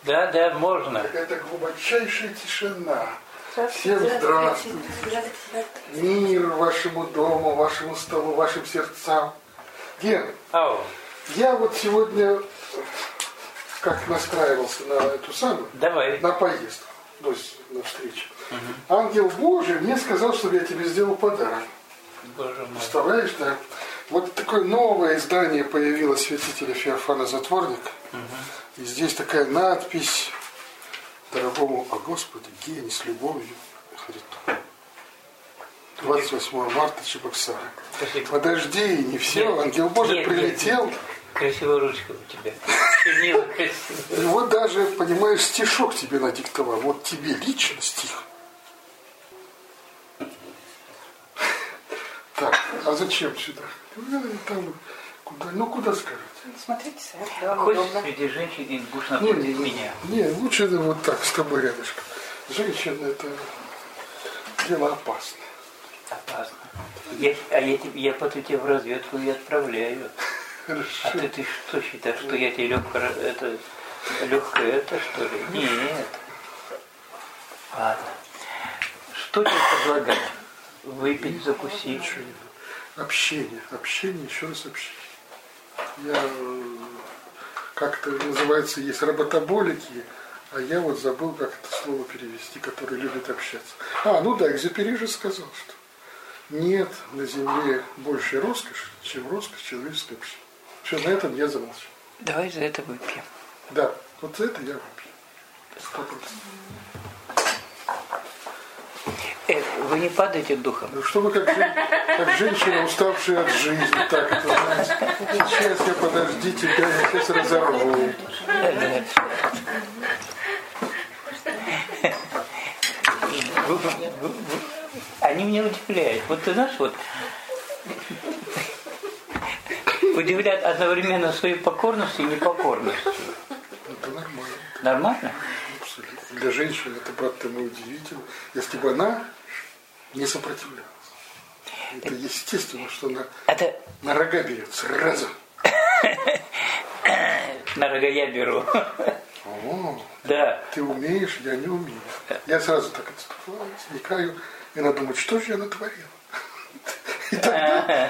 Да, да, можно. Какая-то глубочайшая тишина. Всем здравствуйте. Мир вашему дому, вашему столу, вашим сердцам. Ген, я вот сегодня как настраивался на эту самую, на поездку, то есть на встречу. Ангел Божий мне сказал, чтобы я тебе сделал подарок. Боже мой. Представляешь, да? Вот такое новое издание появилось святителя Феофана Затворника. И здесь такая надпись: дорогому Господу Гене с любовью Христу. 28 марта, Чебоксары. Подожди, не все, ангел Божий прилетел. Красивая ручка у тебя. Чернила красивая. И вот даже, понимаешь, стишок тебе надиктовал. Вот тебе лично стих. Так, а зачем сюда? Там, куда, ну куда скажете? Смотрите, сайт. Хочешь среди женщин и будешь напротив меня? Не, лучше вот так, с тобой рядышком. Женщина — это дело опасное. Опасно. Я потом тебя в разведку и отправляю. Хорошо. А ты что считаешь, что я тебе легкое это что ли? Нет. Ладно. Что тебе предлагать? Выпить, закусить? Общение, еще раз общение. Я как-то называется, есть работоболики, а я вот забыл, как это слово перевести, которые любят общаться. Ну да, Экзюпери же сказал, что нет на земле большей роскоши, чем роскошь человеческой общения. Все, на этом я замолчу. Давай за это выпьем. Да, вот за это я выпью. 100%. Вы не падаете духом? Ну, чтобы как женщина, уставшая от жизни, так это, знаете. Сейчас я, подожди тебя, я сейчас разорву. Они меня удивляют. Вот ты знаешь, вот удивляют одновременно своей покорностью и непокорностью. Это нормально. Нормально? Абсолютно. Для женщины это, брат, ты мой, удивительно. Если бы она не сопротивлялась. Это естественно, что она на рога берет сразу. На рога я беру. Да. Ты умеешь, я не умею. Я сразу так отступаю, сникаю, и надо думать, что же я натворил. И тогда...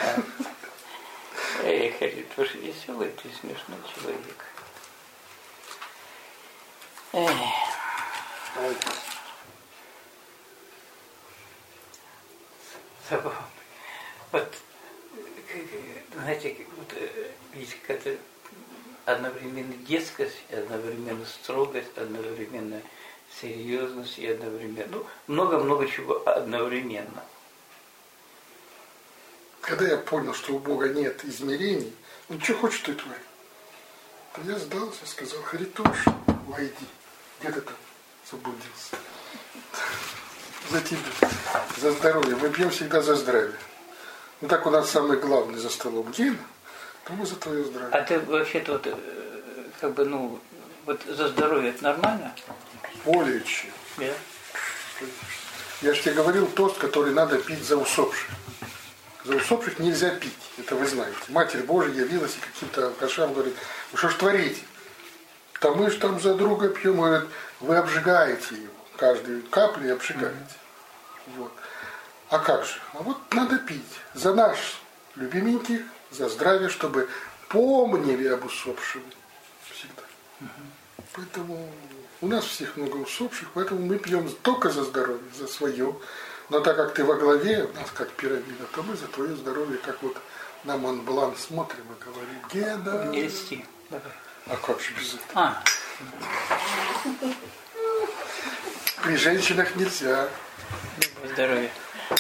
Харит, вы же веселый, ты смешной человек. Вот, знаете, вот, есть какая-то одновременно детскость, одновременно строгость, одновременно серьезность и одновременно, много-много чего одновременно. Когда я понял, что у Бога нет измерений, он что хочет, то и творит. То я сдался, сказал: Харитош, войди. Где ты там заблудился? За тебя, за здоровье. Мы пьем всегда за здравие. Ну так у нас самый главный за столом Ген, то мы за твое здравие. А ты вообще-то вот, как бы, вот за здоровье это нормально? Более чем. Да. Я же тебе говорил тост, который надо пить за усопших. За усопших нельзя пить, это вы знаете. Матерь Божия явилась и каким-то алкашам говорит: вы что ж творите? Да мы же там за друга пьем. Говорит: вы обжигаете его. Каждую каплю обжигаете. Вот. А как же? А вот надо пить за наш любименьких, за здравие, чтобы помнили об усопшем всегда. Поэтому у нас всех много усопших, поэтому мы пьем только за здоровье, за свое. Но так как ты во главе, у нас как пирамида, то мы за твое здоровье, как вот на Монблан смотрим и говорим: Гена. Не льсти. Давай. А как же без этого? При женщинах нельзя. Здоровье.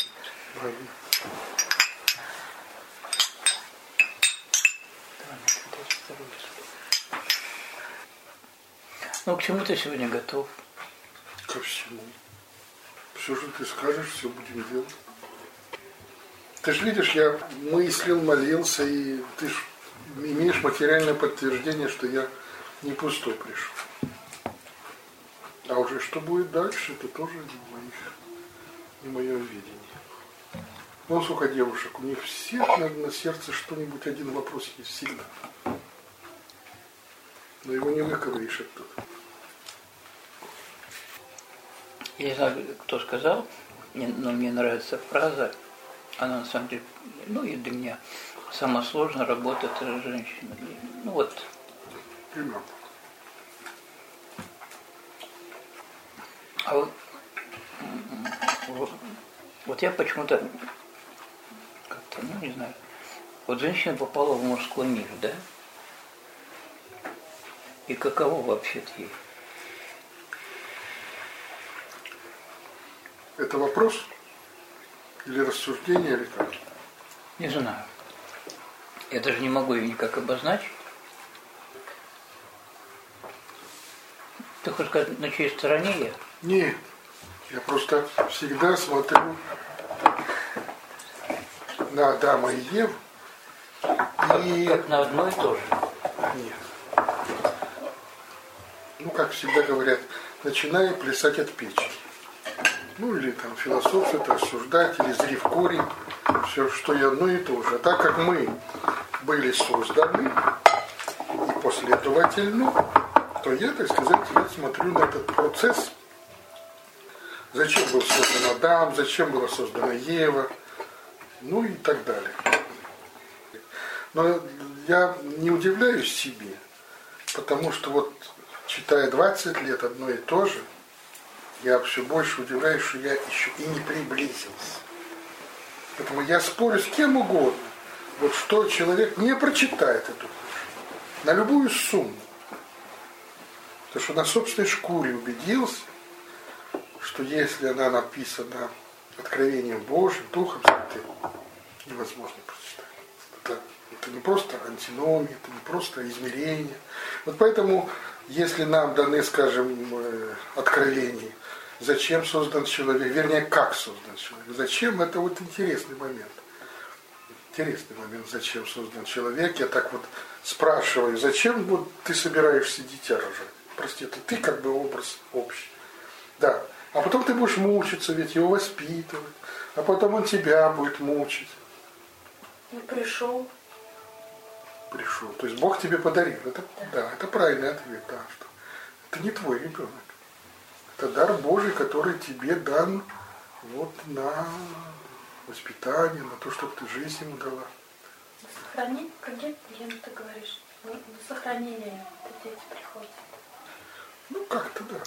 К чему ты сегодня готов? Ко всему. Все, что ты скажешь, все будем делать. Ты же видишь, я мыслил, молился, и ты же имеешь материальное подтверждение, что я не пустой пришел. А уже что будет дальше, это тоже не мое видение. Вон сколько девушек, у них всех на сердце что-нибудь, один вопрос есть всегда. Но его не выковыришь оттуда. Я не знаю, кто сказал, но мне нравится фраза, она на самом деле, ну и для меня самая сложная работа это женщина. Ну вот. А вот я почему-то как-то, ну не знаю, вот женщина попала в мужской мир, да? И каково вообще-то ей? Это вопрос или рассуждение, или как? Не знаю. Я даже не могу ее никак обозначить. Ты хочешь сказать, на чьей стороне я? Нет. Я просто всегда смотрю на Адама и Еву. И... Как на одно и то же. Нет. Ну, как всегда говорят, начиная плясать от печки. Ну, или там философствовать, рассуждать, или зри в корень. Все, что и одно и то же. А так как мы были созданы и последовательны, то я, так сказать, смотрю на этот процесс. Зачем был создан Адам, зачем была создана Ева, ну и так далее. Но я не удивляюсь себе, потому что вот читая 20 лет одно и то же, я все больше удивляюсь, что я еще и не приблизился. Поэтому я спорю с кем угодно, вот что человек не прочитает эту книжку, на любую сумму. Потому что на собственной шкуре убедился, что если она написана откровением Божьим, Духом Святым, невозможно прочитать. Это не просто антиномия, это не просто измерение. Вот поэтому, если нам даны, скажем, откровения, зачем создан человек, вернее, как создан человек, зачем, это вот интересный момент. Интересный момент, зачем создан человек. Я так вот спрашиваю, зачем вот ты собираешься дитя рожать? Прости, это ты как бы образ общий. Да. А потом ты будешь мучиться, ведь его воспитывать. А потом он тебя будет мучить. И пришел. Пришел. То есть Бог тебе подарил. Это, да, это правильный ответ. Да, что это не твой ребенок. Это дар Божий, который тебе дан вот на воспитание, на то, чтобы ты жизнь ему дала. Сохранить, где ты говоришь? На сохранение дети приходят. Ну, как-то да.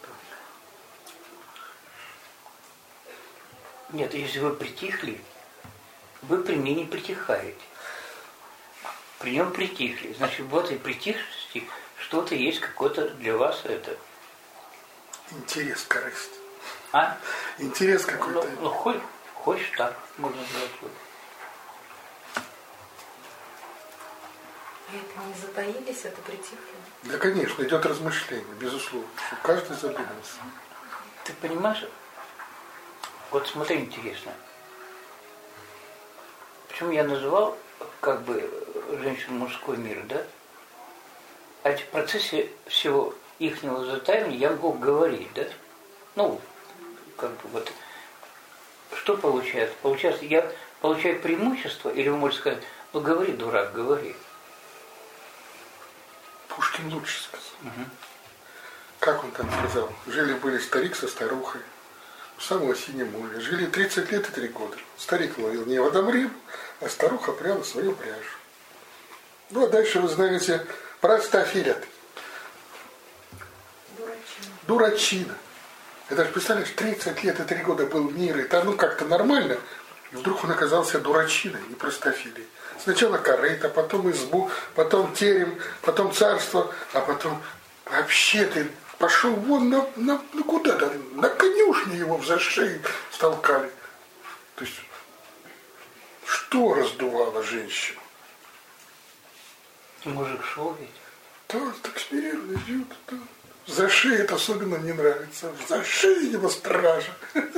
Нет, если вы притихли, вы при мне не притихаете. При нем притихли. Значит, в этой притихшести что-то есть, какое-то для вас это. Интерес, корысть. А? Интерес какой-то. Ну хочешь так, можно сказать. А это не затаились, это притихли? Да, конечно, идет размышление, безусловно, чтобы каждый задумался. Ты понимаешь? Вот смотри, интересно. Почему я называл как бы женщин мужской мир, да? А в процессе всего ихнего затаивания я могу говорить, да? Ну, как бы вот. Что получается? Получается, я получаю преимущество, или вы можете сказать, ну говори, дурак, говори. Пушкин лучше сказал. Угу. Как он там сказал? Жили-были старик со старухой у самого синего моря. Жили 30 лет и 3 года. Старик ловил не водомрим, а старуха пряла свою пряжу. Ну, а дальше вы знаете про Стафирят. Дурачина. Это же, представляешь, 30 лет и 3 года был мир, и там, ну, как-то нормально. И вдруг он оказался дурачиной и простофилией. Сначала корыто, потом избу, потом терем, потом царство, а потом вообще ты пошел вон ну куда-то, на конюшне его в зашей столкали. То есть, что раздувало женщину? Мужик шел ведь. Да, так смиренно идет. Да. За шею это особенно не нравится. За шею его стража.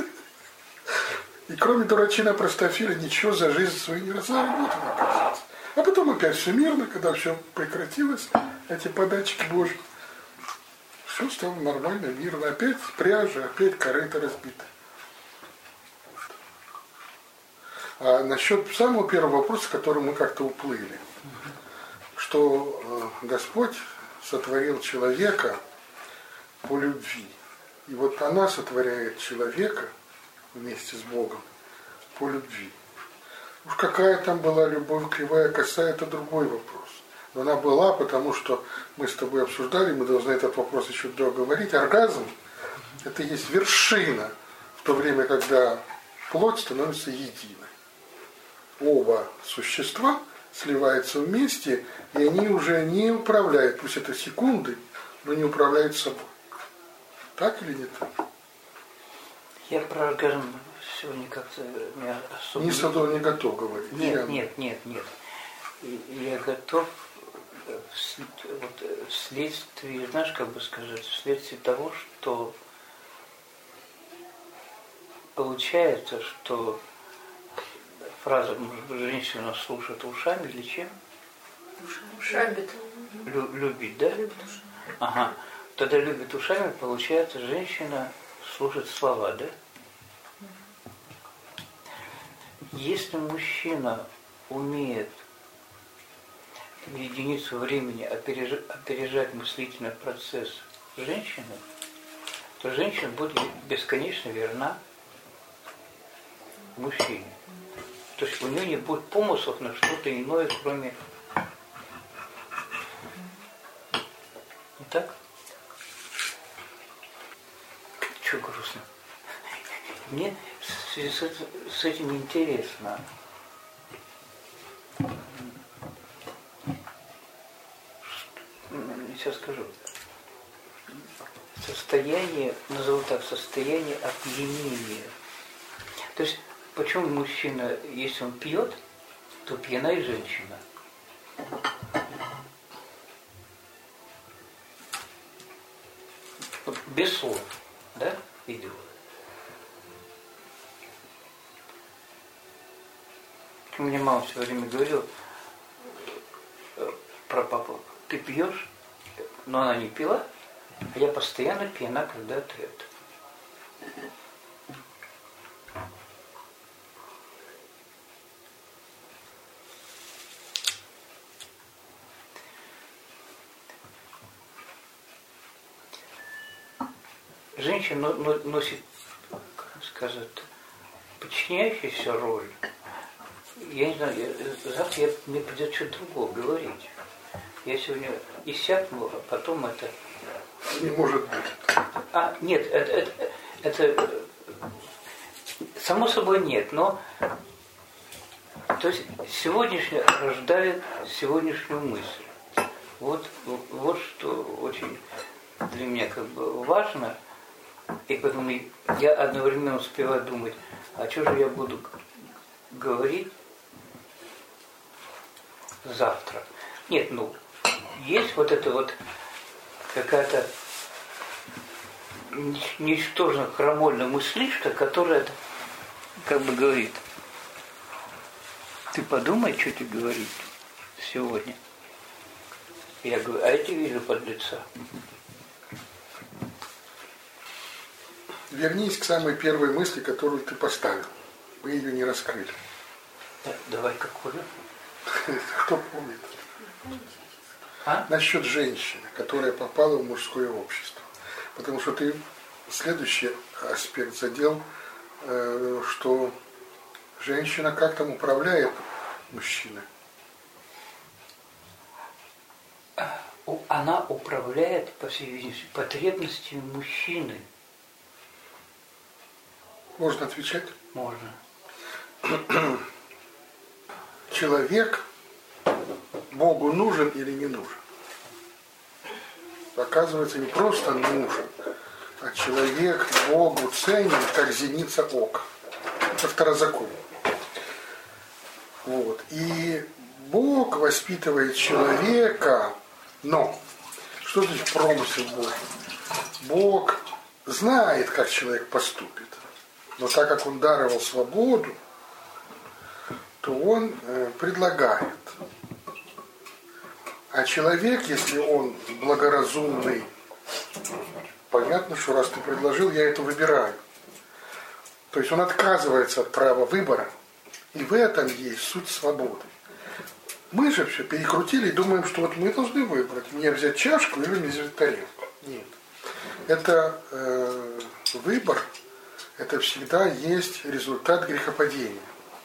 И кроме дурачина простофиля ничего за жизнь свою не заработал, оказывается. А потом опять все мирно, когда все прекратилось, эти подачки Божьи. Все стало нормально, мирно. Опять пряжа, опять корыто разбито. А насчет самого первого вопроса, к которому мы как-то уплыли. Что Господь сотворил человека по любви. И вот она сотворяет человека вместе с Богом по любви. Уж какая там была любовь, кривая, косая, это другой вопрос. Но она была, потому что мы с тобой обсуждали, мы должны этот вопрос еще договорить. Оргазм – это есть вершина в то время, когда плоть становится единой. Оба существа сливаются вместе, и они уже не управляют, пусть это секунды, но не управляют собой. Так или не так? Я про оргазм сегодня как-то не особо... Не готов говорить. Нет. Я готов вследствие, знаешь, как бы сказать, вследствие того, что получается, что фраза, может быть, женщина слушает ушами или чем? Ушами. Любит, да? Любит ушами. Ага. Тогда любит ушами, получается, женщина слушает слова, да? Если мужчина умеет в единицу времени опережать мыслительный процесс женщины, то женщина будет бесконечно верна мужчине. То есть у нее не будет помыслов на что-то иное, кроме... Не так? Чего грустно? Мне в связи с этим интересно. Сейчас скажу. Состояние, назову так, состояние опьянения. То есть, почему мужчина, если он пьет, то пьяна и женщина. Вот без слов, да, идет. Мне мама все время говорила про папу. Ты пьешь, но она не пила, а я постоянно пьяна, когда ты это. Женщина носит, как сказать, подчиняющуюся роль. Я не знаю, завтра мне придется что-то другое говорить. Я сегодня иссякну, а потом это... Не может быть. Нет, это само собой нет, но то есть сегодняшнее рождает сегодняшнюю мысль. Вот что очень для меня как бы важно. И поэтому я одновременно успеваю думать, а что же я буду говорить завтра. Нет, есть вот это вот какая-то ничтожно крамольная мыслишка, которая как бы говорит, ты подумай, что тебе говорить сегодня. Я говорю, а я тебе вижу подлеца. Вернись к самой первой мысли, которую ты поставил. Мы ее не раскрыли. Давай какую? Кто помнит? Насчет женщины, которая попала в мужское общество. Потому что ты следующий аспект задел, что женщина как там управляет мужчиной. Она управляет, по всей видимости, потребностями мужчины. Можно отвечать? Можно. Человек Богу нужен или не нужен? Оказывается, не просто нужен, а человек Богу ценен, как зеница ока. Это второзаконие. Вот. И Бог воспитывает человека, но что значит промысел Бога? Бог знает, как человек поступит. Но так как он даровал свободу, то он предлагает. А человек, если он благоразумный, понятно, что раз ты предложил, я это выбираю. То есть он отказывается от права выбора, и в этом есть суть свободы. Мы же все перекрутили и думаем, что вот мы должны выбрать, мне взять чашку или мне взять тарелку. Нет. Это выбор – это всегда есть результат грехопадения.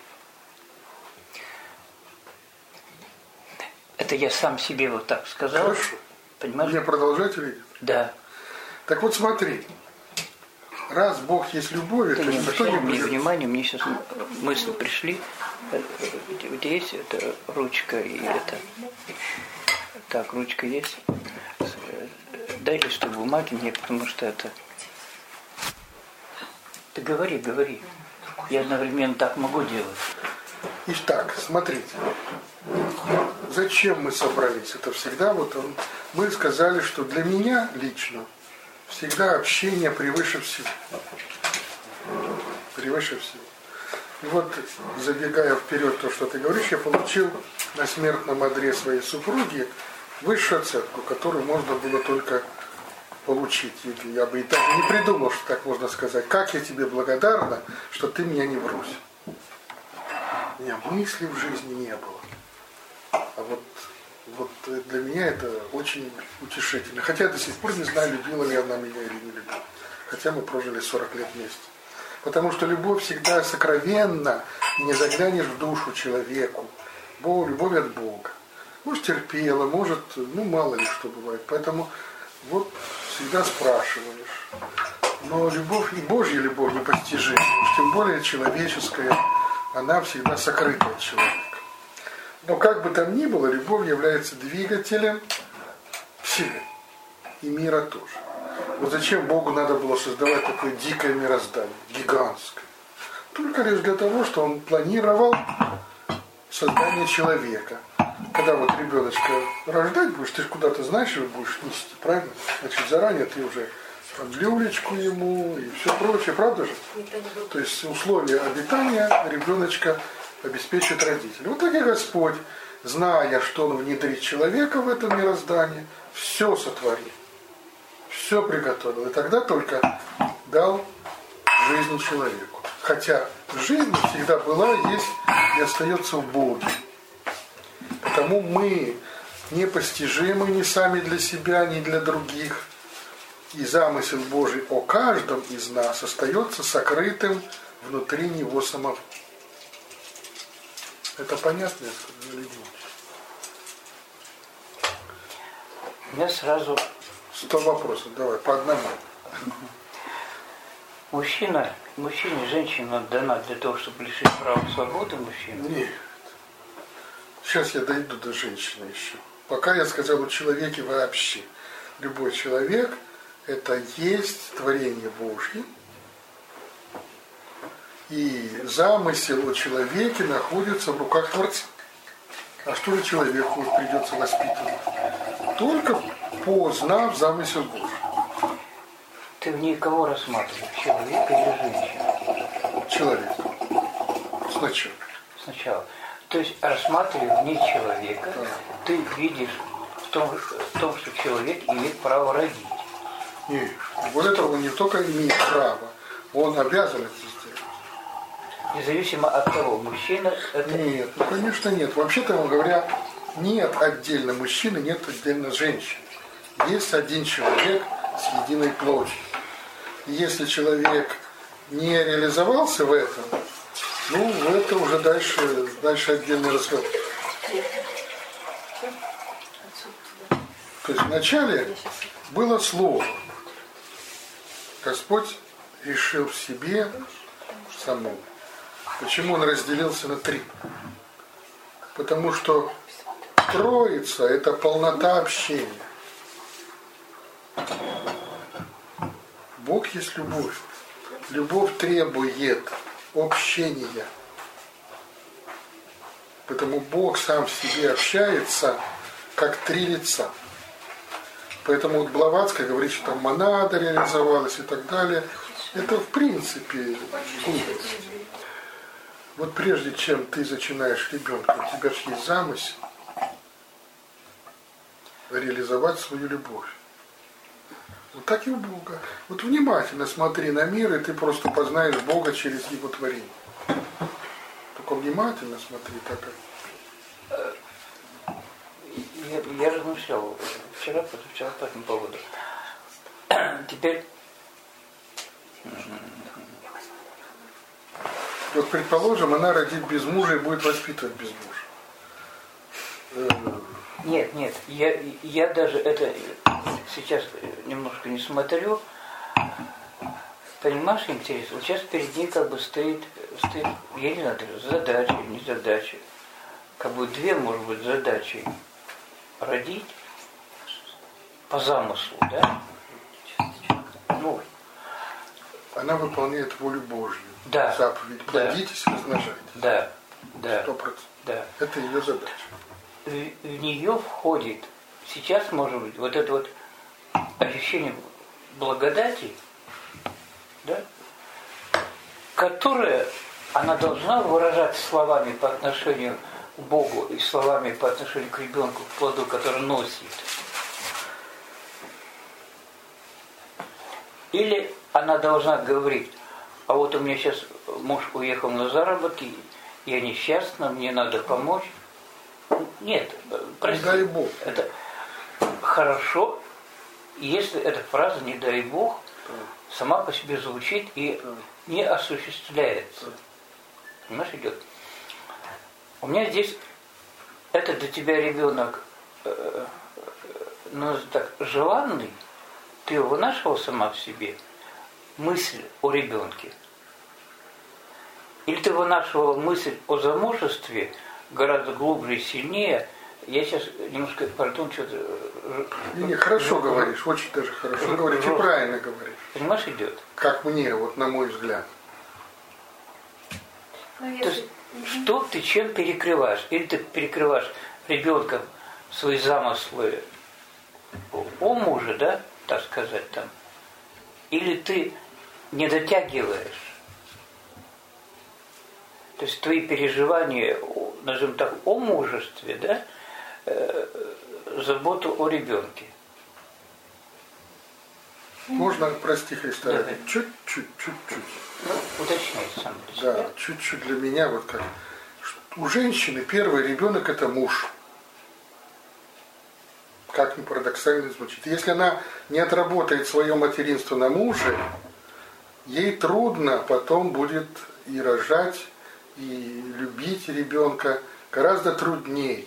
Это я сам себе вот так сказал. Хорошо. Понимаешь? Мне продолжать или нет? Да. Так вот смотри, раз Бог есть любовь, Ты то не никто обращай не мне будет. внимания, мне сейчас мысли пришли. Где есть эта ручка и это? Так, ручка есть. Дай листок бумаги мне, потому что это... Ты говори. Я одновременно так могу делать. Итак, смотрите. Зачем мы собрались? Это всегда мы сказали, что для меня лично всегда общение превыше всего. Превыше всего. И вот, забегая вперед то, что ты говоришь, я получил на смертном одре своей супруги высшую оценку, которую можно было только получить. Я бы и так не придумал, что так можно сказать. Как я тебе благодарна, что ты меня не бросил. У меня мыслей в жизни не было. А вот для меня это очень утешительно. Хотя я до сих пор не знаю, любила ли она меня или не любила. Хотя мы прожили 40 лет вместе. Потому что любовь всегда сокровенна, и не заглянешь в душу человеку. Любовь от Бога. Может, терпела, может, мало ли что бывает. Поэтому вот всегда спрашиваешь. Но любовь, и Божья любовь непостижима, тем более человеческая, она всегда сокрыта от человека. Но как бы там ни было, любовь является двигателем всего. И мира тоже. Вот зачем Богу надо было создавать такое дикое мироздание, гигантское? Только лишь для того, что Он планировал создание человека. Когда вот ребеночка рождать будешь, ты же куда-то знаешь, его будешь нести, правильно? Значит, заранее ты уже люлечку ему и все прочее, правда же? То есть условия обитания ребеночка обеспечивает родители. Вот так и Господь, зная, что Он внедрит человека в это мироздание, все сотворил, все приготовил. И тогда только дал жизнь человеку. Хотя жизнь всегда была, есть и остается в Боге. Потому мы непостижимы ни сами для себя, ни для других. И замысел Божий о каждом из нас остается сокрытым внутри него самого. Это понятно, я сказал, или нет? У меня сразу... 100 вопросов, давай, по одному. Мужчине и женщине дана для того, чтобы лишить права свободы мужчины? Нет. Сейчас я дойду до женщины еще. Пока я сказал о человеке вообще. Любой человек – это есть творение Божье. И замысел о человеке находится в руках Творца. А что же человеку придется воспитывать? Только познав замысел Божий. Ты в ней кого рассматриваешь? Человека или женщину? Человек. Сначала. Сначала. То есть, рассматривая в ней человека, ты видишь в том, что человек имеет право родить. Нет. Более того, он не только имеет право, он обязан это сделать. Независимо от того, мужчина это... Нет, конечно нет. Вообще-то говоря, нет отдельно мужчины, нет отдельно женщины. Есть один человек с единой плотью. И если человек не реализовался в этом, это уже дальше отдельный разговор. То есть вначале было слово. Господь решил в себе самому. Почему он разделился на 3? Потому что Троица – это полнота общения. Бог есть любовь. Любовь требует общения. Поэтому Бог сам в себе общается, как 3 лица. Поэтому вот Блаватская говорит, что там монада реализовалась и так далее. Это в принципе глупость. Вот прежде чем ты зачинаешь ребенка, у тебя же есть замысел реализовать свою любовь. Вот так и у Бога. Вот внимательно смотри на мир, и ты просто познаешь Бога через Его творение. Только внимательно смотри, так как... Я размышлял позавчера по этому поводу. Теперь Вот, предположим, она родит без мужа и будет воспитывать без мужа. Нет, я даже это сейчас немножко не смотрю. Понимаешь, интересно? Вот сейчас перед ней как бы стоит, я не знаю, задача, не задача. Как бы две, может быть, задачи. Родить по замыслу, да? Ну, она выполняет волю Божью. Да. Заповедь. Плодитесь, размножайтесь. Да. 100%. Да. Это ее задача. В нее входит сейчас, может быть, вот это вот ощущение благодати, да, которое она должна выражать словами по отношению к Богу и словами по отношению к ребенку, к плоду, который носит. Или она должна говорить: а вот у меня сейчас муж уехал на заработки, я несчастна, мне надо помочь. Нет, прости. Не дай Бог. Это хорошо, если эта фраза «не дай Бог» сама по себе звучит и не осуществляется. Понимаешь, идет. У меня здесь это для тебя ребенок, ну так, желанный, ты его вынашивал сама в себе, мысль о ребенке. Или ты вынашивала мысль о замужестве гораздо глубже и сильнее. Я сейчас немножко, пардон, что-то... Не, хорошо говоришь, очень даже хорошо говоришь, и правильно говоришь. Понимаешь, идет? Как мне, вот на мой взгляд. То есть, что ты чем перекрываешь? Или ты перекрываешь ребенком свои замыслы о муже, да, так сказать, там. Или ты не дотягиваешь. То есть твои переживания, назовем так, о мужестве, да, заботу о ребенке. Можно, прости Христа, Да. чуть-чуть. Ну, уточняй сам для себя. Да, чуть-чуть для меня, вот как. У женщины первый ребенок – это муж. Как ни парадоксально звучит. Если она не отработает свое материнство на муже, ей трудно потом будет и рожать, и любить ребенка, гораздо труднее.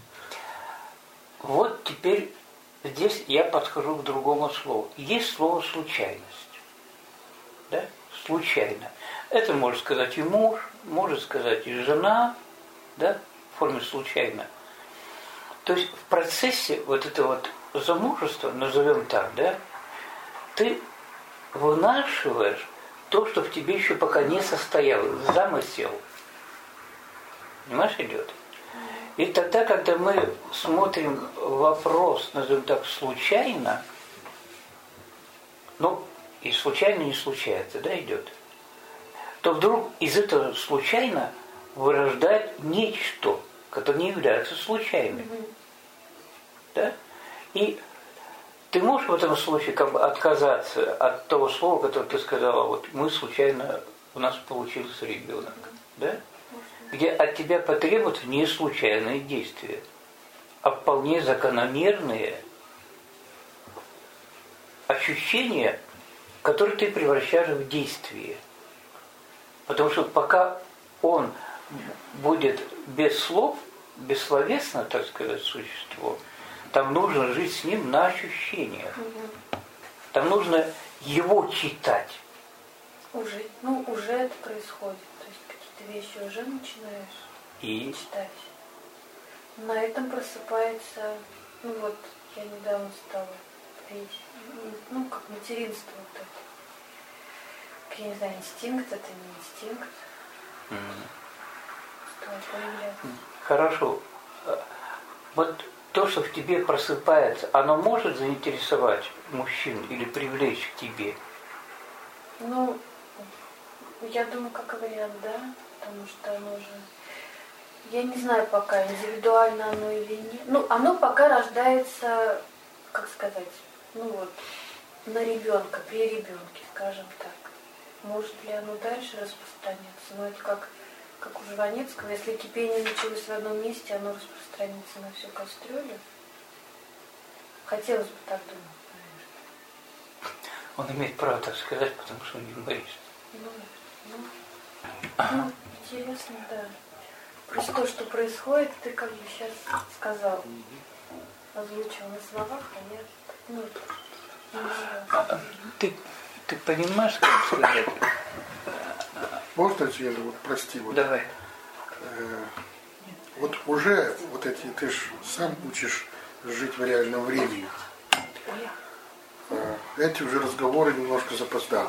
Вот теперь здесь я подхожу к другому слову. Есть слово «случайность». Да? Случайно. Это может сказать и муж, может сказать и жена, да, в форме случайно. То есть в процессе вот этого вот замужества, назовем так, да, ты вынашиваешь то, что в тебе еще пока не состоялось, замысел. Понимаешь, идет? И тогда, когда мы смотрим вопрос, назовем так, случайно, ну, и случайно не случается, да, идет, то вдруг из этого случайно вырождает нечто, которое не является случайным. Да? И ты можешь в этом случае как бы отказаться от того слова, которое ты сказала, вот мы случайно, у нас получился ребенок, да? Где от тебя потребуются не случайные действия, а вполне закономерные ощущения, которые ты превращаешь в действие. Потому что пока он будет без слов, бессловесно, так сказать, существо, там нужно жить с ним на ощущениях. Там нужно его читать. Уже это происходит. То есть какие-то вещи уже начинаешь читать. На этом просыпается, я недавно стала петь, как материнство вот это. Я не знаю, инстинкт это, не инстинкт. Стало появляться. Хорошо. Вот то, что в тебе просыпается, оно может заинтересовать мужчин или привлечь к тебе? Я думаю, как вариант, да, потому что оно же, я не знаю пока, индивидуально оно или нет. Оно пока рождается, как сказать, на ребенка, при ребенке, скажем так. Может ли оно дальше распространяться? Это как у Жванецкого, если кипение началось в одном месте, оно распространится на всю кастрюлю. Хотелось бы так думать, Он имеет право так сказать, потому что он юморист. Интересно, да. Просто то, что происходит, ты как бы сейчас сказал. Озвучил на словах, а я... Ты понимаешь, как сказать? Можно тебе, вот, прости, вот. Давай. Вот уже вот эти, ты же сам учишь жить в реальном времени. Эти уже разговоры немножко запоздалы.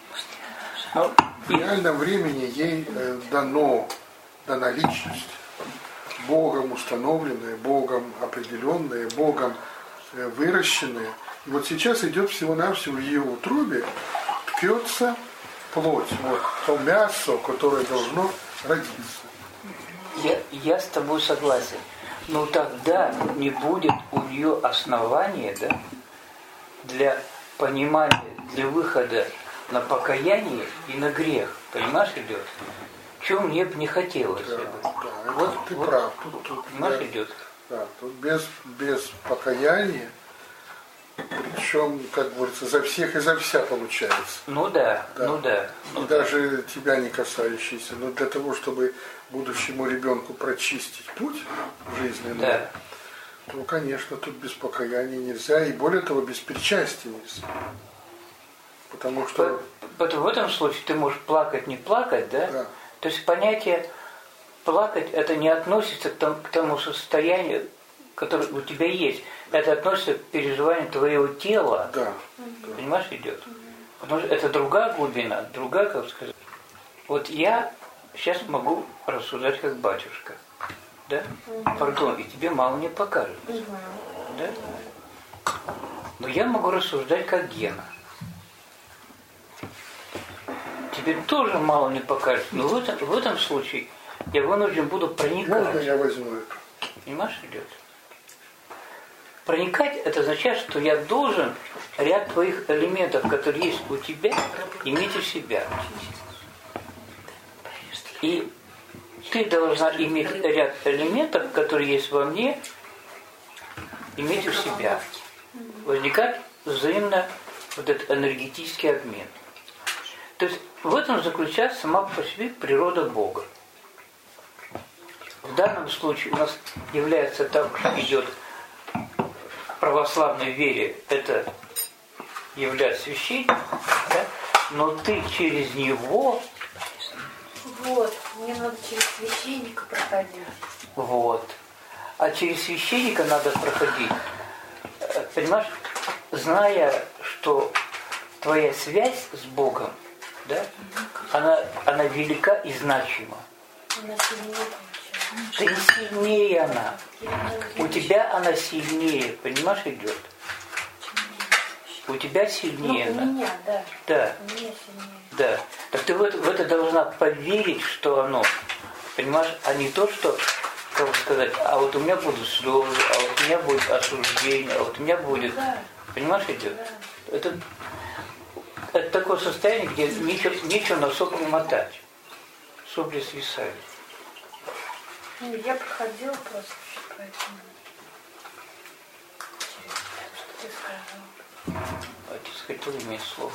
В реальном времени ей дана личность, Богом установленная, Богом определенная, Богом выращенная. И вот сейчас идет всего-навсего в ее утробе, ткется плоть, вот то мясо, которое должно родиться. Я с тобой согласен. Но тогда не будет у нее основания, да, для понимания, для выхода на покаяние и на грех. Понимаешь, идет? Чего мне бы не хотелось. Да, вот ты прав. Тут понимаешь, идет? Да, тут без покаяния, причем, как говорится, за всех и за вся получается. Ну да. И даже тебя не касающийся, но для того, чтобы будущему ребенку прочистить путь жизненный, то, конечно, тут без покаяния нельзя, и более того, без причастия нельзя. Потому что... В этом случае ты можешь плакать, не плакать, да? Да. То есть понятие плакать, это не относится к тому состоянию, которое у тебя есть. Это относится к переживанию твоего тела. Да. Понимаешь, идет? Потому что это другая глубина, другая, как сказать. Вот я сейчас могу рассуждать как батюшка. Да? Пардон, и тебе мало не покажется. Да? Но я могу рассуждать как Гена. Тебе тоже мало не покажется. Но в этом случае я вынужден буду проникать. Можно я возьму это? Понимаешь, идет? Проникать это означает, что я должен ряд твоих элементов, которые есть у тебя, иметь у себя. И ты должна иметь ряд элементов, которые есть во мне, иметь у себя. Возникает взаимно вот этот энергетический обмен. То есть в этом заключается сама по себе природа Бога. В данном случае у нас является так, что идет в православной вере, это является священник, да? Но ты через него... Вот, мне надо через священника проходить. Вот. А через священника надо проходить, понимаешь, зная, что твоя связь с Богом, да, она велика и значима. Она сильнее получается. Ты сильнее она. У тебя она сильнее, понимаешь, идет. У тебя сильнее она. У меня, да. Да. У меня сильнее. Да. Так ты в это должна поверить, что оно, понимаешь, а не то, что, как сказать, а вот у меня будут слезы, а вот у меня будет осуждение, а вот у меня будет, понимаешь, идет. Это такое состояние, где нечего на сопли мотать. Сопли свисают. Я проходила просто, поэтому... Что ты сказал? Отец хотел иметь слово.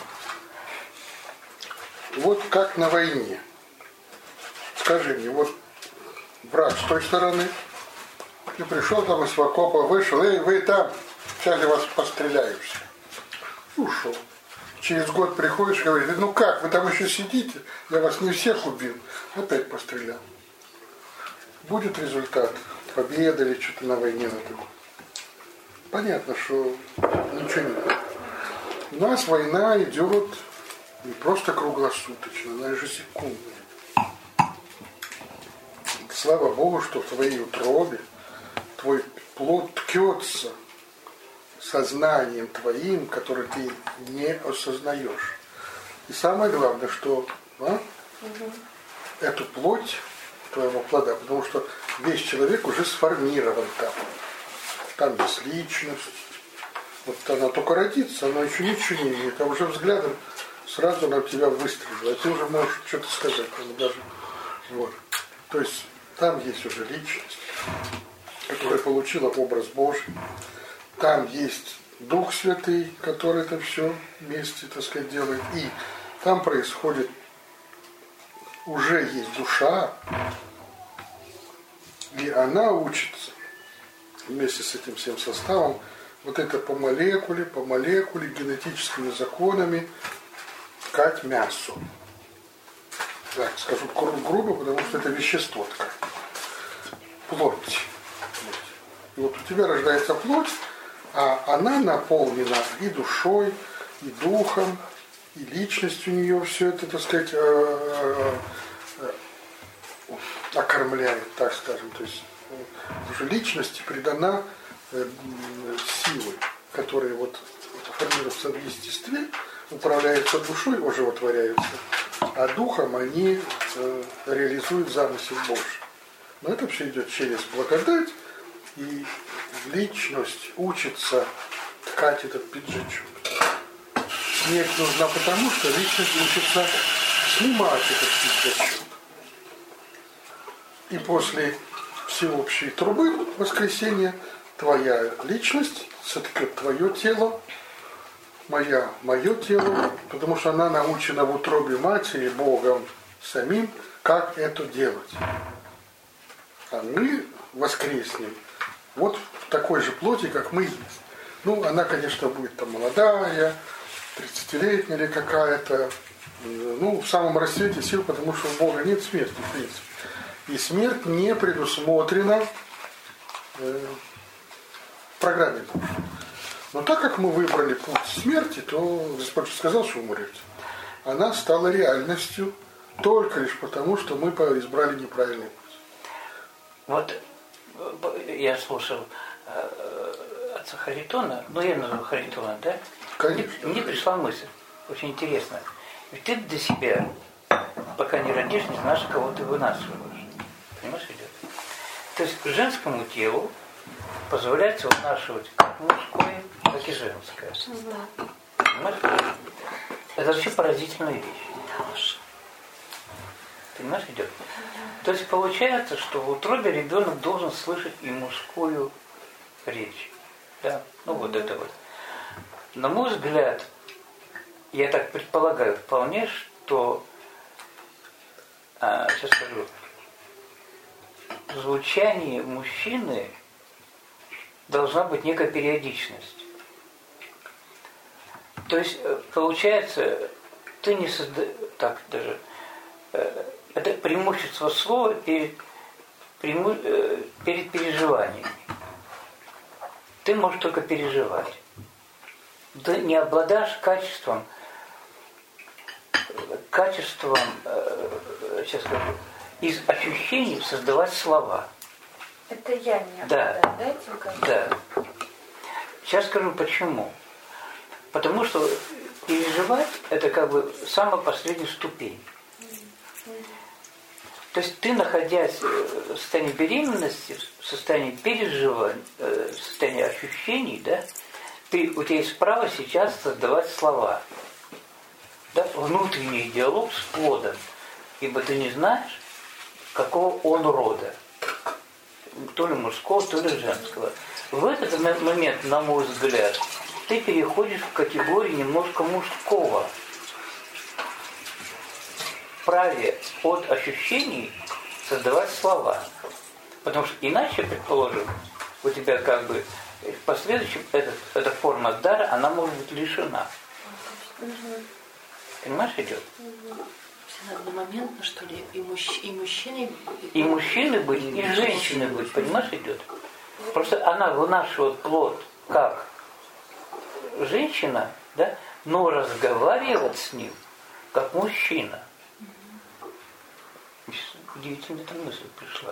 Вот как на войне. Скажи мне, вот враг с той стороны, ты пришел там из окопа, вышел, вы там, сейчас я вас постреляю все. Ушел. Через год приходишь и говоришь, ну как, вы там еще сидите, я вас не всех убил, опять пострелял. Будет результат, победа или что-то на войне на таком. Понятно, что ничего не будет. У нас война идет не просто круглосуточно, она ежесекундная. Слава Богу, что в твоей утробе твой плод ткется сознанием твоим, которое ты не осознаешь. И самое главное, что эту плоть твоего плода, потому что весь человек уже сформирован там. Там есть личность. Вот она только родится, она еще ничего не имеет, а уже взглядом сразу на тебя выстрелила. А ты уже можешь что-то сказать. Даже, вот. То есть там есть уже личность, которая получила образ Божий. Там есть Дух Святый, который это все вместе, так сказать, делает. И там происходит, уже есть душа, и она учится вместе с этим всем составом вот это по молекуле, генетическими законами ткать мясо. Так, скажу грубо, потому что это вещество ткать. Плоть. И вот у тебя рождается плоть, а она наполнена и душой, и духом, и личностью у нее все это, так сказать, окормляет, так скажем. То есть уже личности придана силы, которые вот формируются в естестве, управляются душой, оживотворяются, а духом они реализуют замысел Божий. Но это все идет через благодать, и личность учится ткать этот пиджачок. Смерть нужна потому, что личность учится снимать этот пиджачок. И после всеобщей трубы воскресения твоя личность соткает твое тело, мое тело, потому что она научена в утробе матери Богом самим, как это делать. А мы воскреснем вот в такой же плоти, как мы есть. Ну, она, конечно, будет там молодая, 30-летняя или какая-то, ну, в самом расцвете сил, потому что у Бога нет смерти, в принципе. И смерть не предусмотрена в программе Божьей. Но так как мы выбрали путь смерти, то Господь сказал, что умрете. Она стала реальностью только лишь потому, что мы избрали неправильный путь. Вот я слушал отца Харитона, ну я назову Харитона, да? Конечно. Мне пришла мысль, очень интересная. Ведь ты для себя, пока не родишь, не знаешь, кого ты вынашиваешь. Понимаешь, идет? То есть женскому телу позволяется вынашивать как мужское, так и женское. Понимаешь? Это вообще поразительная вещь. Понимаешь, идет? То есть получается, что в утробе ребенок должен слышать и мужскую речь. Да? Ну вот это вот. На мой взгляд, я так предполагаю вполне, что сейчас скажу, в звучании мужчины должна быть некая периодичность. То есть, получается, ты не создаешь, так даже, это преимущество слова перед переживанием. Ты можешь только переживать. Ты не обладаешь качеством, сейчас скажу, из ощущений создавать слова. Это я не обладаю, да, этим качеством? Да. Сейчас скажу почему. Потому что переживать это как бы самая последняя ступень. То есть ты, находясь в состоянии беременности, в состоянии переживаний, в состоянии ощущений, да, у тебя есть право сейчас создавать слова. Да, внутренний диалог с плодом. Ибо ты не знаешь, какого он рода. То ли мужского, то ли женского. В этот момент, на мой взгляд, ты переходишь в категорию немножко мужского. Праве от ощущений создавать слова. Потому что иначе, предположим, у тебя как бы в последующем эта форма дара, она может быть лишена. Понимаешь, идет? Одномоментно, что ли, и мужчины... И мужчины быть, и женщины быть, понимаешь, идет? Просто она вынашивает плод как женщина, да, но разговаривать с ним как мужчина. Удивительная эта мысль пришла.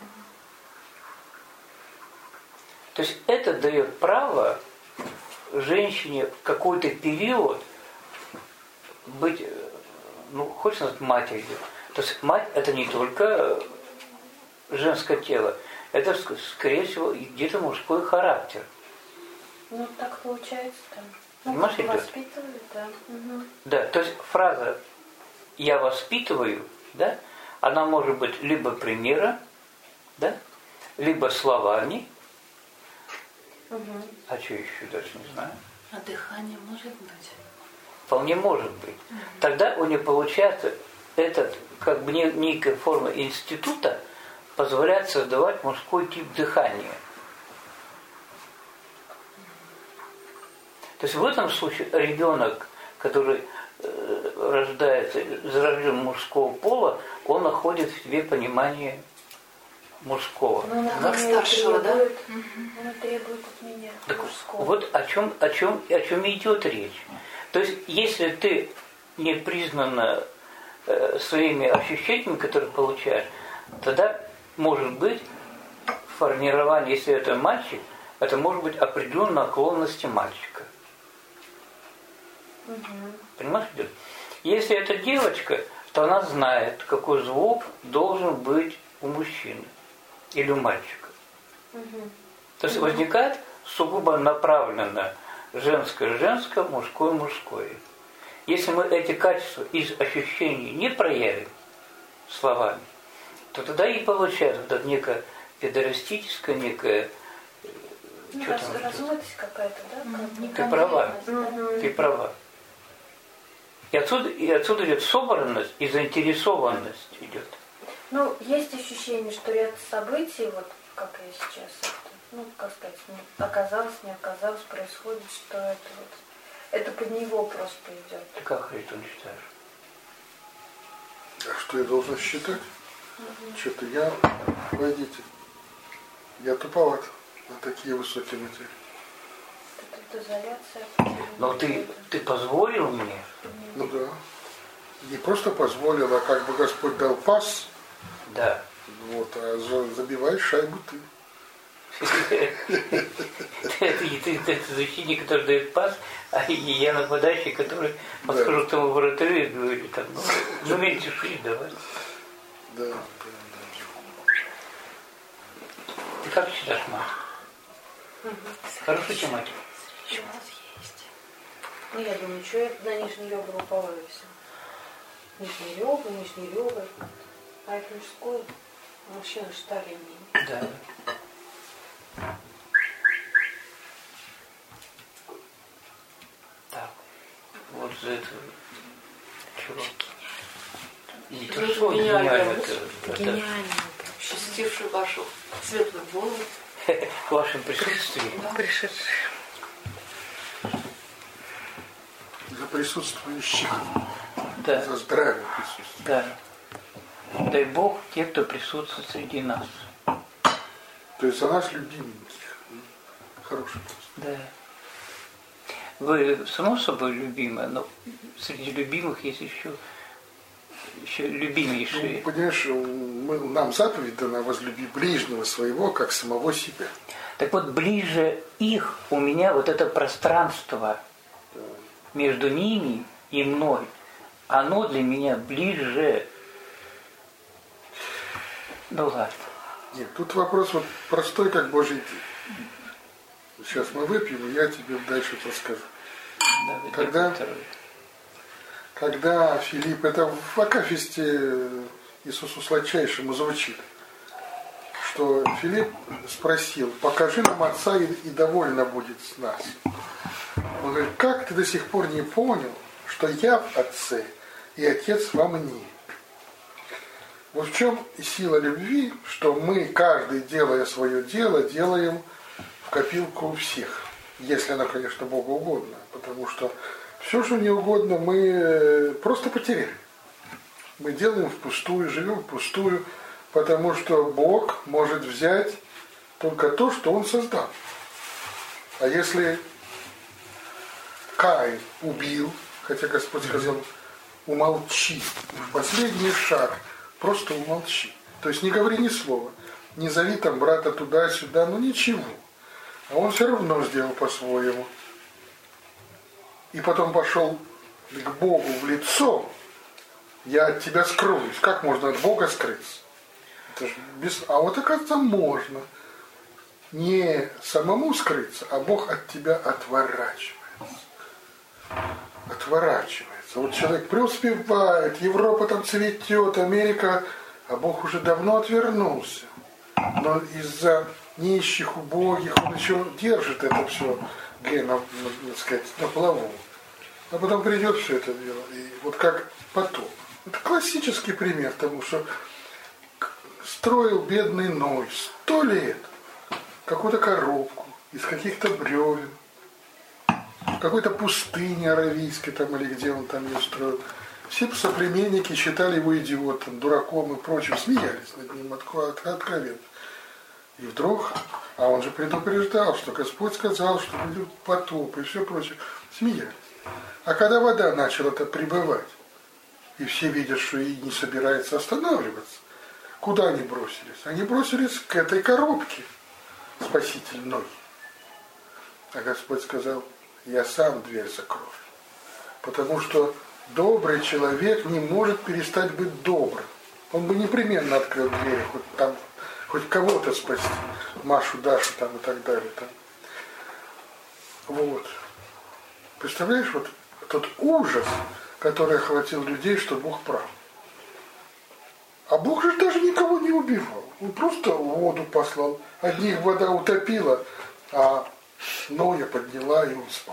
То есть это дает право женщине в какой-то период быть, ну, хочешь назвать матерью. То есть мать это не только женское тело, это, скорее всего, где-то мужской характер. Ну, так получается там. Ну, Понимаешь, как идет? воспитывают, да. Угу. Да, то есть фраза «я воспитываю», да, она может быть либо примером, да, либо словами, А что еще, даже не знаю. А дыхание может быть? Вполне может быть. Тогда у него получается этот, как бы некая форма института, позволяет создавать мужской тип дыхания. То есть в этом случае ребенок, который рождается, зарожден мужского пола, он находит в себе понимание мужского. Как старшего, да? Он требует от меня мужского. Вот о чем идет речь. То есть, если ты не признана своими ощущениями, которые получаешь, тогда может быть формирование, если это мальчик, это может быть определенные наклонности мальчика. Понимаешь, идет? Если это девочка, то она знает, какой звук должен быть у мужчины или у мальчика. То есть возникает сугубо направленно женское, мужское. Если мы эти качества из ощущений не проявим словами, то тогда и получается вот это некое педерастическое, некое... Размытость какая-то, да? Ты права. Ты права. И отсюда идет собранность и заинтересованность идет. Ну, есть ощущение, что ряд событий, вот как я сейчас, как сказать, оказалось, не оказалось, происходит, что это под него просто идет. Ты как, Харитон, считаешь? А что я должен считать? Что-то я водитель. Я туповат на такие высокие материи. Это изоляция. Но ты позволил мне? Ну да. Не просто позволил, а как бы Господь дал пас. Да. Вот, а забиваешь шайбу ты. Это защитник, который дает пас, а я нападающий, который подхожу к тому вратарю и говорю, так, ну меньше шить давай. Да. Ты как считаешь, мать? Хорошая тематика. Еще у нас есть. Ну, я думаю, что я на нижний ребра уповаю все. Нижний ребра. А это мужское. Мужчина штали не. Да. Так. Вот за это. Чего? Не то, что гениально. Гениально. Счастивший вашу светлую голову. В вашем присутствии. Пришедший. За присутствующих. Да. За здравие присутствующих. Да. Дай Бог те, кто присутствует среди нас. То есть за нас любименьких. Хороший. Да. Вы, само собой, любимая, но среди любимых есть еще любимейшие. Ну, понимаешь, нам заповедь дана: возлюби ближнего своего, как самого себя. Так вот, ближе их у меня вот это пространство между ними и мной, оно для меня ближе. Ну ладно. Нет, тут вопрос вот простой, как Божий день. Сейчас мы выпьем, и я тебе дальше расскажу. Когда Филипп, это в Акафисте Иисусу Сладчайшему звучит, что Филипп спросил: покажи нам Отца, и довольно будет с нас. Он говорит: как ты до сих пор не понял, что я в Отце, и Отец во мне? Вот в чем сила любви, что мы, каждый, делая свое дело, делаем в копилку всех. Если она, конечно, Богу угодна. Потому что все, что не угодно, мы просто потеряем. Мы делаем впустую, живем впустую, потому что Бог может взять только то, что Он создал. А если Каин убил, хотя Господь сказал: умолчи, последний шаг, просто умолчи. То есть не говори ни слова, не зови там брата туда-сюда, ну ничего. А он все равно сделал по-своему. И потом пошел к Богу в лицо: я от тебя скроюсь. Как можно от Бога скрыться? Это ж А вот, оказывается, можно. Не самому скрыться, а Бог от тебя отворачивается. Отворачивается. Вот человек преуспевает, Европа там цветет, Америка, а Бог уже давно отвернулся. Но из-за нищих, убогих, он еще держит это все, так сказать, на плаву. А потом придет все это дело, и вот как потом. Это классический пример тому, что строил бедный Ной 100 лет какую-то коробку из каких-то бревен, в какой-то пустыне аравийской там или где он там ее строил. Все соплеменники считали его идиотом, дураком и прочим, смеялись над ним откровенно. И вдруг, а он же предупреждал, что Господь сказал, что будет потоп и все прочее, смеялись. А когда вода начала-то прибывать, и все видят, что и не собирается останавливаться, куда они бросились? Они бросились к этой коробке, Спаситель Ной. А Господь сказал, я сам дверь закрою. Потому что добрый человек не может перестать быть добрым. Он бы непременно открыл дверь, хоть кого-то спасти, Машу, Дашу там и так далее. Там. Вот. Представляешь, вот тот ужас, который охватил людей, что Бог прав. А Бог же даже никого не убивал. Он просто воду послал. Одних вода утопила, а Ноя подняла, и он спас.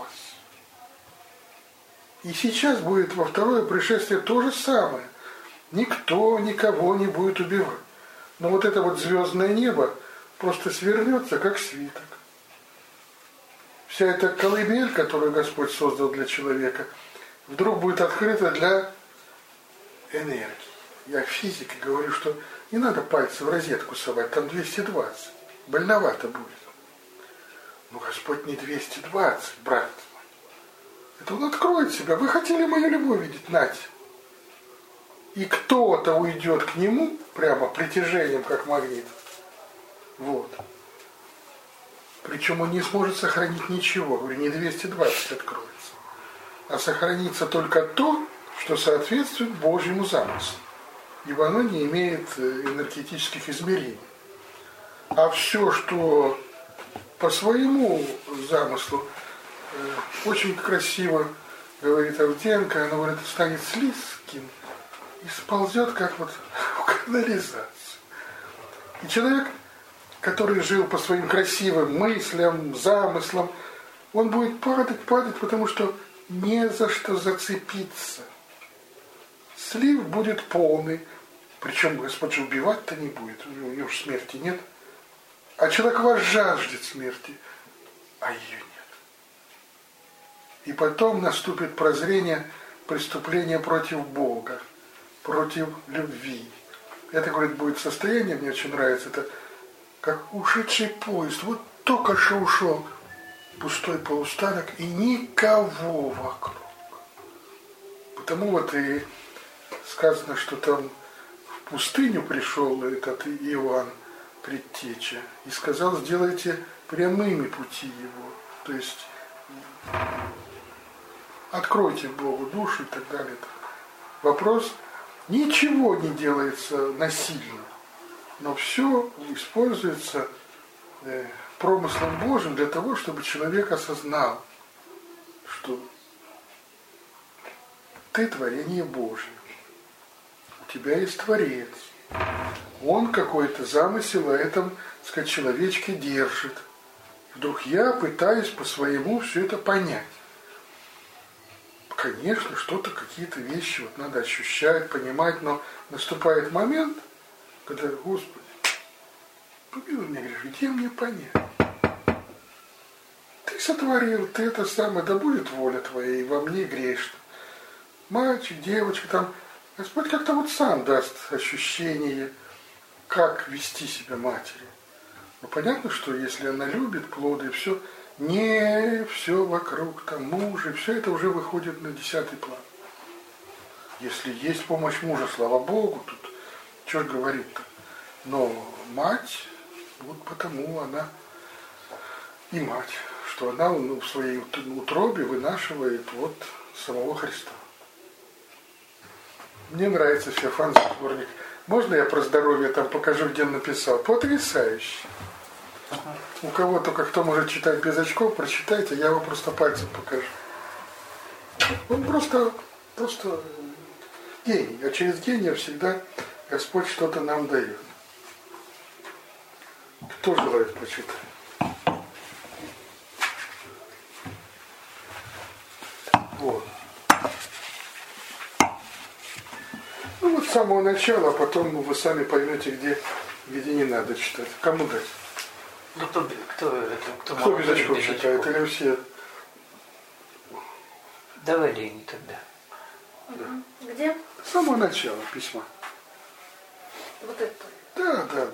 И сейчас будет во второе пришествие то же самое. Никто никого не будет убивать. Но вот это вот звездное небо просто свернется, как свиток. Вся эта колыбель, которую Господь создал для человека, вдруг будет открыта для энергии. Я физик и говорю, что не надо пальцы в розетку совать, там 220. Больновато будет. Но Господь не 220, брат. Это Он откроет себя. Вы хотели мою любовь видеть? Нате. И кто-то уйдет к Нему прямо притяжением, как магнит. Вот. Причем он не сможет сохранить ничего. Говорю, не 220 откроется. А сохранится только то, что соответствует Божьему замыслу. Ибо оно не имеет энергетических измерений. А все, что по своему замыслу, очень красиво говорит Авдеенко, оно, говорит, станет слизким и сползет, как вот в канализацию. И человек, который жил по своим красивым мыслям, замыслам, он будет падать, потому что не за что зацепиться. Слив будет полный, причем Господь же убивать-то не будет, у него же смерти нет. А человек вас жаждет смерти, а ее нет. И потом наступит прозрение преступления против Бога, против любви. Это, говорит, будет состояние, мне очень нравится, это как ушедший поезд, вот только что ушел, пустой полустанок и никого вокруг. Потому вот и сказано, что там в пустыню пришел этот Иоанн, предтеча, и сказал, сделайте прямыми пути его. То есть откройте Богу душу и так далее. Вопрос, ничего не делается насильно, но все используется промыслом Божьим для того, чтобы человек осознал, что ты творение Божье, у тебя есть Творец, он какой-то замысел о этом, так сказать, человечке держит. Вдруг я пытаюсь по-своему все это понять. Конечно, что-то, какие-то вещи вот надо ощущать, понимать, но наступает момент, когда, Господи, помилуй меня, грех, где мне понять? Ты сотворил, ты это самое, да будет воля твоя, и во мне грешно. Мальчик, девочка, там, Господь как-то вот сам даст ощущение, как вести себя матери. Но понятно, что если она любит плоды, все, не все вокруг, там муж, и все это уже выходит на 10-й план. Если есть помощь мужа, слава Богу, тут что ж говорить-то. Но мать, вот потому она и мать, что она в своей утробе вынашивает вот самого Христа. Мне нравится Феофан Затворник. Можно я про здоровье там покажу, где он написал? Потрясающе. У кого только кто может читать без очков, прочитайте, я вам просто пальцем покажу. Он просто гений. А через гения всегда Господь что-то нам дает. Кто желает прочитать? Вот. Ну вот с самого начала, а потом вы сами поймете, где не надо читать. Кому дать? Ну, кто Кто без очков читает? Или все? Давай Лене тогда. Где? С самого начала письма. Вот это. Да.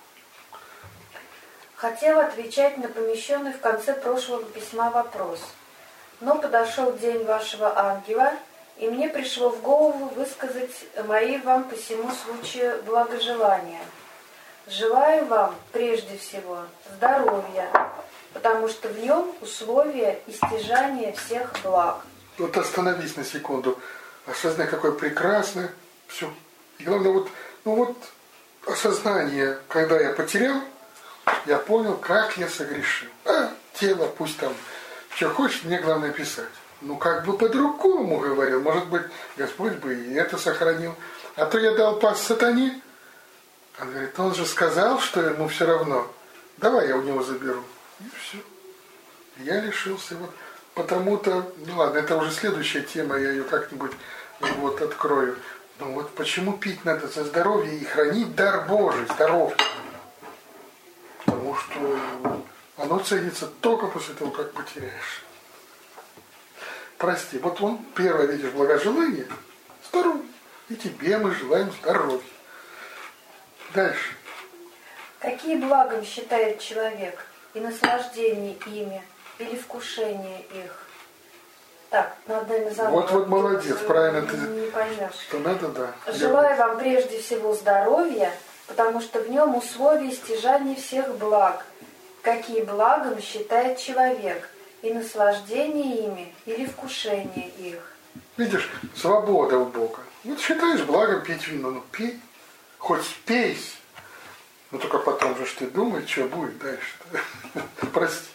Хотел отвечать на помещенный в конце прошлого письма вопрос. Но подошел день вашего ангела, и мне пришло в голову высказать мои вам по всему случаю благожелания. Желаю вам, прежде всего, здоровья, потому что в нем условия и стяжания всех благ. Вот остановись на секунду. Осознай, какое прекрасное. Все. И главное, вот осознание, когда я потерял, я понял, как я согрешил. Тело пусть там что хочет, мне главное писать. Ну, как бы по-другому говорил. Может быть, Господь бы и это сохранил. А то я дал пас сатане. Он говорит, он же сказал, что ему все равно. Давай я у него заберу. И все. Я лишился его. Потому-то, ну ладно, это уже следующая тема, я ее как-нибудь вот открою. Ну вот почему пить надо за здоровье и хранить дар Божий, здоровье. Потому что оно ценится только после того, как потеряешь. Прости, вот он, первое, видишь, благожелание, здоровье. И тебе мы желаем здоровья. Дальше. Какие благом считает человек и наслаждение ими, или вкушение их? Так, надо, наверное, заново. Вот молодец, правильно ты не поймешь. Что надо, да. Желаю вам прежде всего здоровья, потому что в нем условия стяжания всех благ. Какие благом считает человек, и наслаждение ими, или вкушение их? Видишь, свобода у Бога. Вот считаешь благом пить вино, ну пей, хоть спейся. Но только потом же ты думай, что будет дальше. Прости.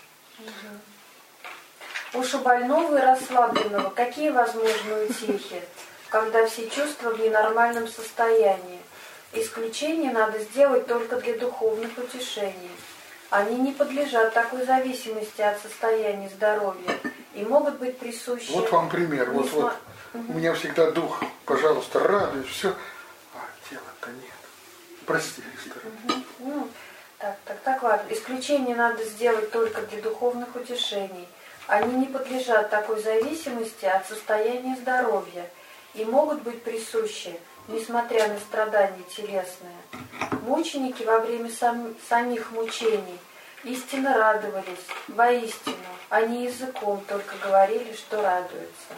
Уж у больного и расслабленного какие возможны утехи, когда все чувства в ненормальном состоянии? Исключение надо сделать только для духовных утешений. Они не подлежат такой зависимости от состояния здоровья и могут быть присущи... Вот вам пример. Вот. У меня всегда дух, пожалуйста, радует, все. А тела-то нет. Прости, Эстер. Ну, так, ладно. Исключение надо сделать только для духовных утешений. Они не подлежат такой зависимости от состояния здоровья и могут быть присущи, несмотря на страдания телесные. Мученики во время самих мучений истинно радовались, воистину, они языком только говорили, что радуются.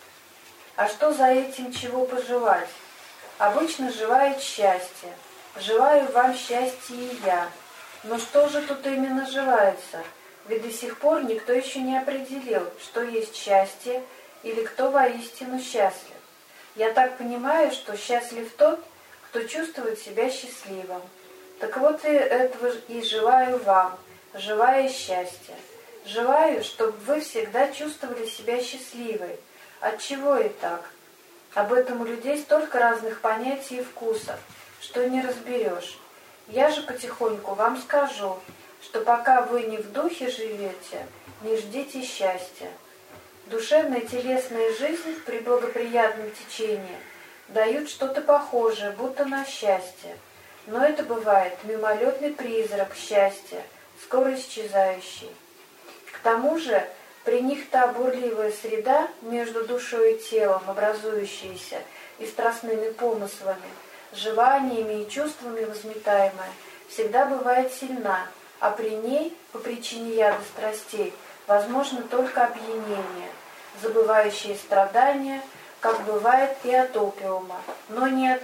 А что за этим чего пожелать? Обычно желают счастья. Желаю вам счастья и я. Но что же тут именно желается? Ведь до сих пор никто еще не определил, что есть счастье или кто воистину счастлив. Я так понимаю, что счастлив тот, кто чувствует себя счастливым. Так вот и этого и желаю вам, желая счастья. Желаю, чтобы вы всегда чувствовали себя счастливой. Отчего и так? Об этом у людей столько разных понятий и вкусов, что не разберешь. Я же потихоньку вам скажу, что пока вы не в духе живете, не ждите счастья. Душевная и телесная жизнь при благоприятном течении дают что-то похожее, будто на счастье. Но это бывает мимолетный призрак счастья, скоро исчезающий. К тому же, при них та бурливая среда между душой и телом, образующаяся и страстными помыслами, желаниями и чувствами возметаемая, всегда бывает сильна, а при ней, по причине яда страстей, возможно только опьянение, забывающее страдания, как бывает и от опиума, но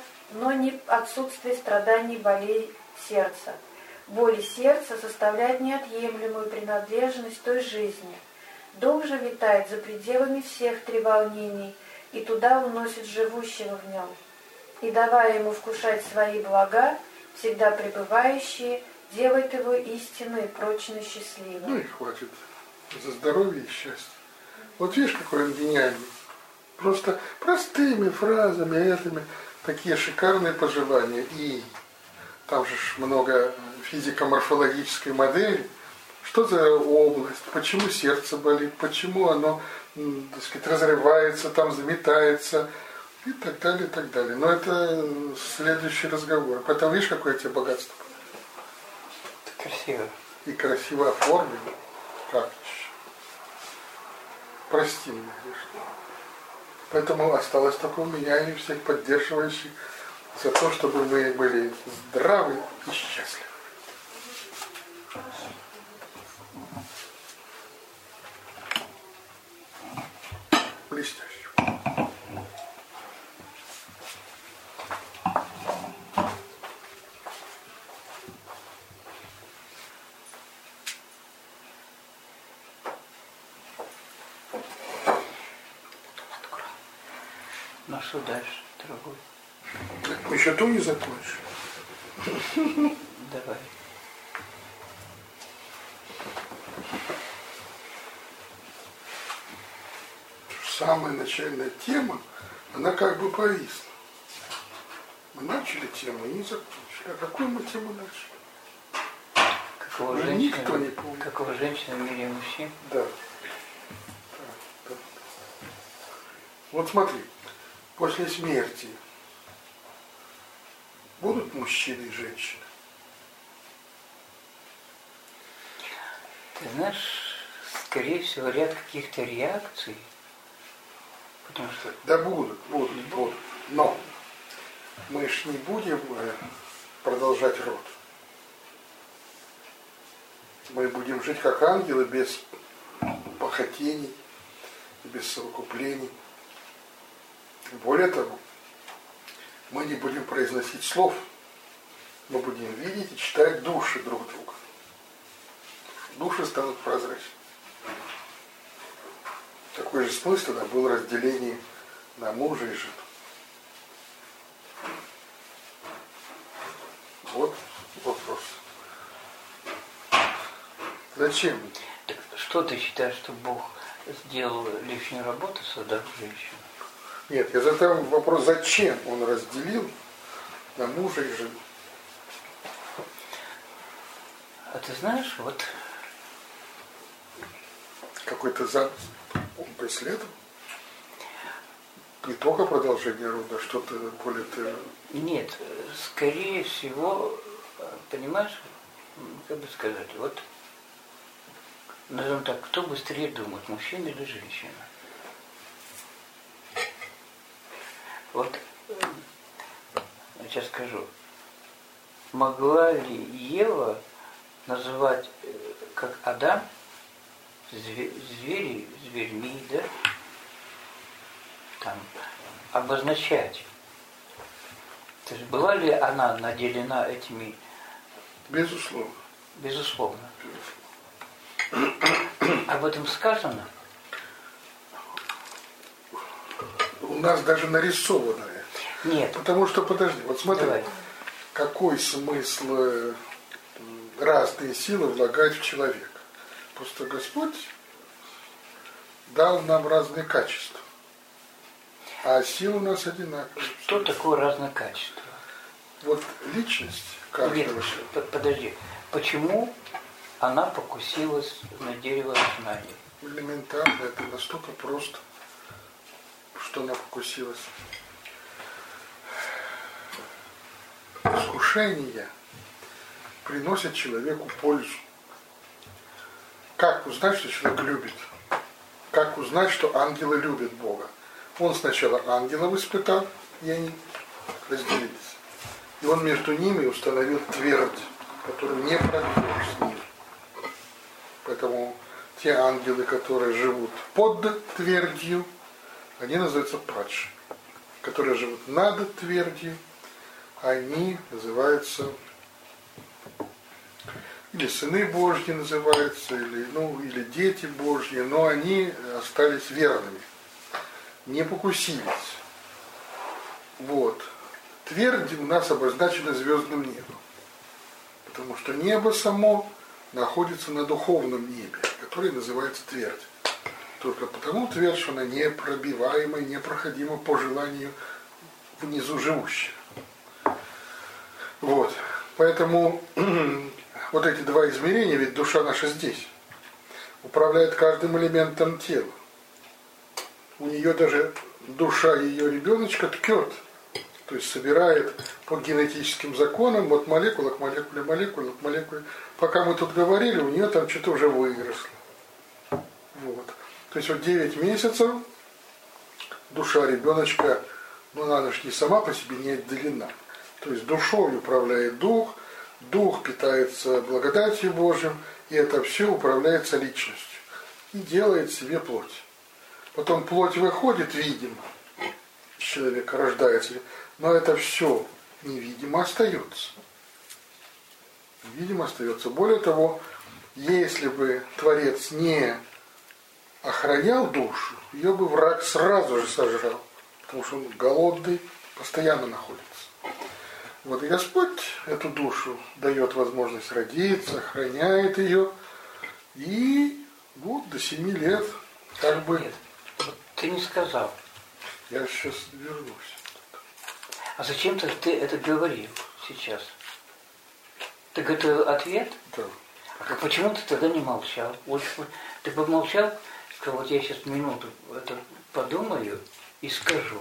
не отсутствие страданий болей сердца. Боли сердца составляют неотъемлемую принадлежность той жизни. Дух же витает за пределами всех треволнений и туда уносит живущего в нем. И давая ему вкушать свои блага, всегда пребывающие, делает его истинно и прочно счастливым. Ну и хватит. За здоровье и счастье. Вот видишь, какой он гениальный. Просто простыми фразами, этими, такие шикарные пожелания. И там же много физико-морфологической модели. Что за область, почему сердце болит, почему оно, так сказать, разрывается, там заметается и так далее, и так далее. Но это следующий разговор. Поэтому видишь, какое у тебя богатство? Красиво. И красиво оформлено. Как еще? Прости меня, грешно. Поэтому осталось только у меня и всех поддерживающих за то, чтобы мы были здравы и счастливы. Блестяще. Ну что дальше, дорогой? Так мы еще то не закончили. Давай. Самая начальная тема, она как бы повисла. Мы начали тему и не закончили. А какую мы тему начали? Какого Уже женщина, никто не помнит. какого женщина в мире мужчин? Да. Да. Вот смотри, после смерти будут мужчины и женщины? Ты знаешь, скорее всего, ряд каких-то реакций, потому что Да будут. Но мы ж не будем продолжать род. Мы будем жить как ангелы, без похотений, без совокуплений. Более того, мы не будем произносить слов, мы будем видеть и читать души друг друга. Души станут прозрачными. Такой же смысл тогда был разделение на мужа и жену. Вот вопрос. Зачем? Так что ты считаешь, что Бог сделал лишнюю работу, создав женщину? Нет, я задам вопрос, зачем он разделил на мужа и жену? А ты знаешь, вот Какой-то замысел он преследовал? Не только продолжение рода, а что-то более... нет, скорее всего, понимаешь, как бы сказать, вот, назовем так, кто быстрее думает, мужчина или женщина? Вот, я сейчас скажу, могла ли Ева называть, как Адам, зверьми, да, там, обозначать? То есть была ли она наделена этими? Безусловно. Безусловно. Об этом сказано? У нас даже нарисовано это. Нет. Потому что, подожди, вот смотри, Давай. какой смысл разные силы влагать в человека? Просто Господь дал нам разные качества. А сил у нас одинаковые. Что такое разное качество? Вот личность Нет, каждого. подожди. Почему она покусилась на дерево знаний? Элементарно, это настолько просто, что она покусилась. Искушения приносят человеку пользу. Как узнать, что человек любит? Как узнать, что ангелы любят Бога? Он сначала ангелов испытал, и они разделились. И он между ними установил твердь, которую не пробьешь с ним. Поэтому те ангелы, которые живут под твердью, они называются падшие. Которые живут над твердью, они называются или сыны Божьи называются, или дети Божьи, но они остались верными, не покусились. Вот. Твердь у нас обозначена звездным небом, потому что небо само находится на духовном небе, которое называется твердь. Только потому твердь, что она непробиваема, непроходима по желанию внизу живущих. Вот. Поэтому вот эти два измерения, ведь душа наша здесь, управляет каждым элементом тела. У нее даже душа ее ребеночка ткет, то есть собирает по генетическим законам от молекулы к молекуле, молекулы к молекуле. Пока мы тут говорили, у нее там что-то уже выросло. Вот. То есть вот 9 месяцев душа ребеночка, она же не сама по себе не отделена. То есть душой управляет дух, дух питается благодатью Божьим, и это все управляется личностью. И делает себе плоть. Потом плоть выходит, видимо, человек рождается, но это все невидимо остается. Видимо остается. Более того, если бы Творец не охранял душу, ее бы враг сразу же сожрал, потому что он голодный, постоянно находится. Вот и Господь эту душу дает возможность родиться, охраняет ее, и вот до 7 лет как бы... Нет, ты не сказал. Я сейчас вернусь. А зачем ты это говорил сейчас? Ты готовил ответ? Да. А почему ты тогда не молчал? Вот ты помолчал, сказал, вот я сейчас минуту это подумаю и скажу.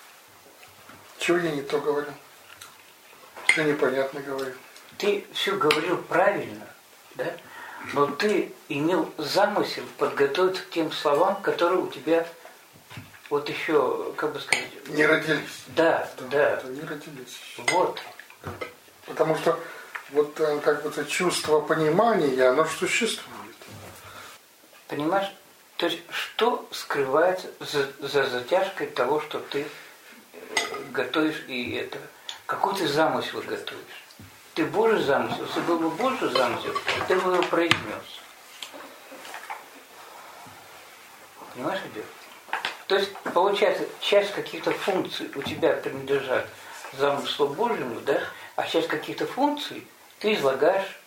Чего я не то говорю? Что непонятно говорю? Ты все говорил правильно, да? Но ты имел замысел подготовиться к тем словам, которые у тебя вот еще, как бы сказать... Не родились. Да. Не родились. Вот. Потому что вот как бы это чувство понимания, оно же существует. Понимаешь? То есть, что скрывается за затяжкой того, что ты готовишь и это? Какой ты замысел готовишь? Ты Божий замысел. Если был бы Божий замысел, ты бы его произнес. Понимаешь, идет? То есть, получается, часть каких-то функций у тебя принадлежат замыслу Божьему, да? А часть каких-то функций ты излагаешь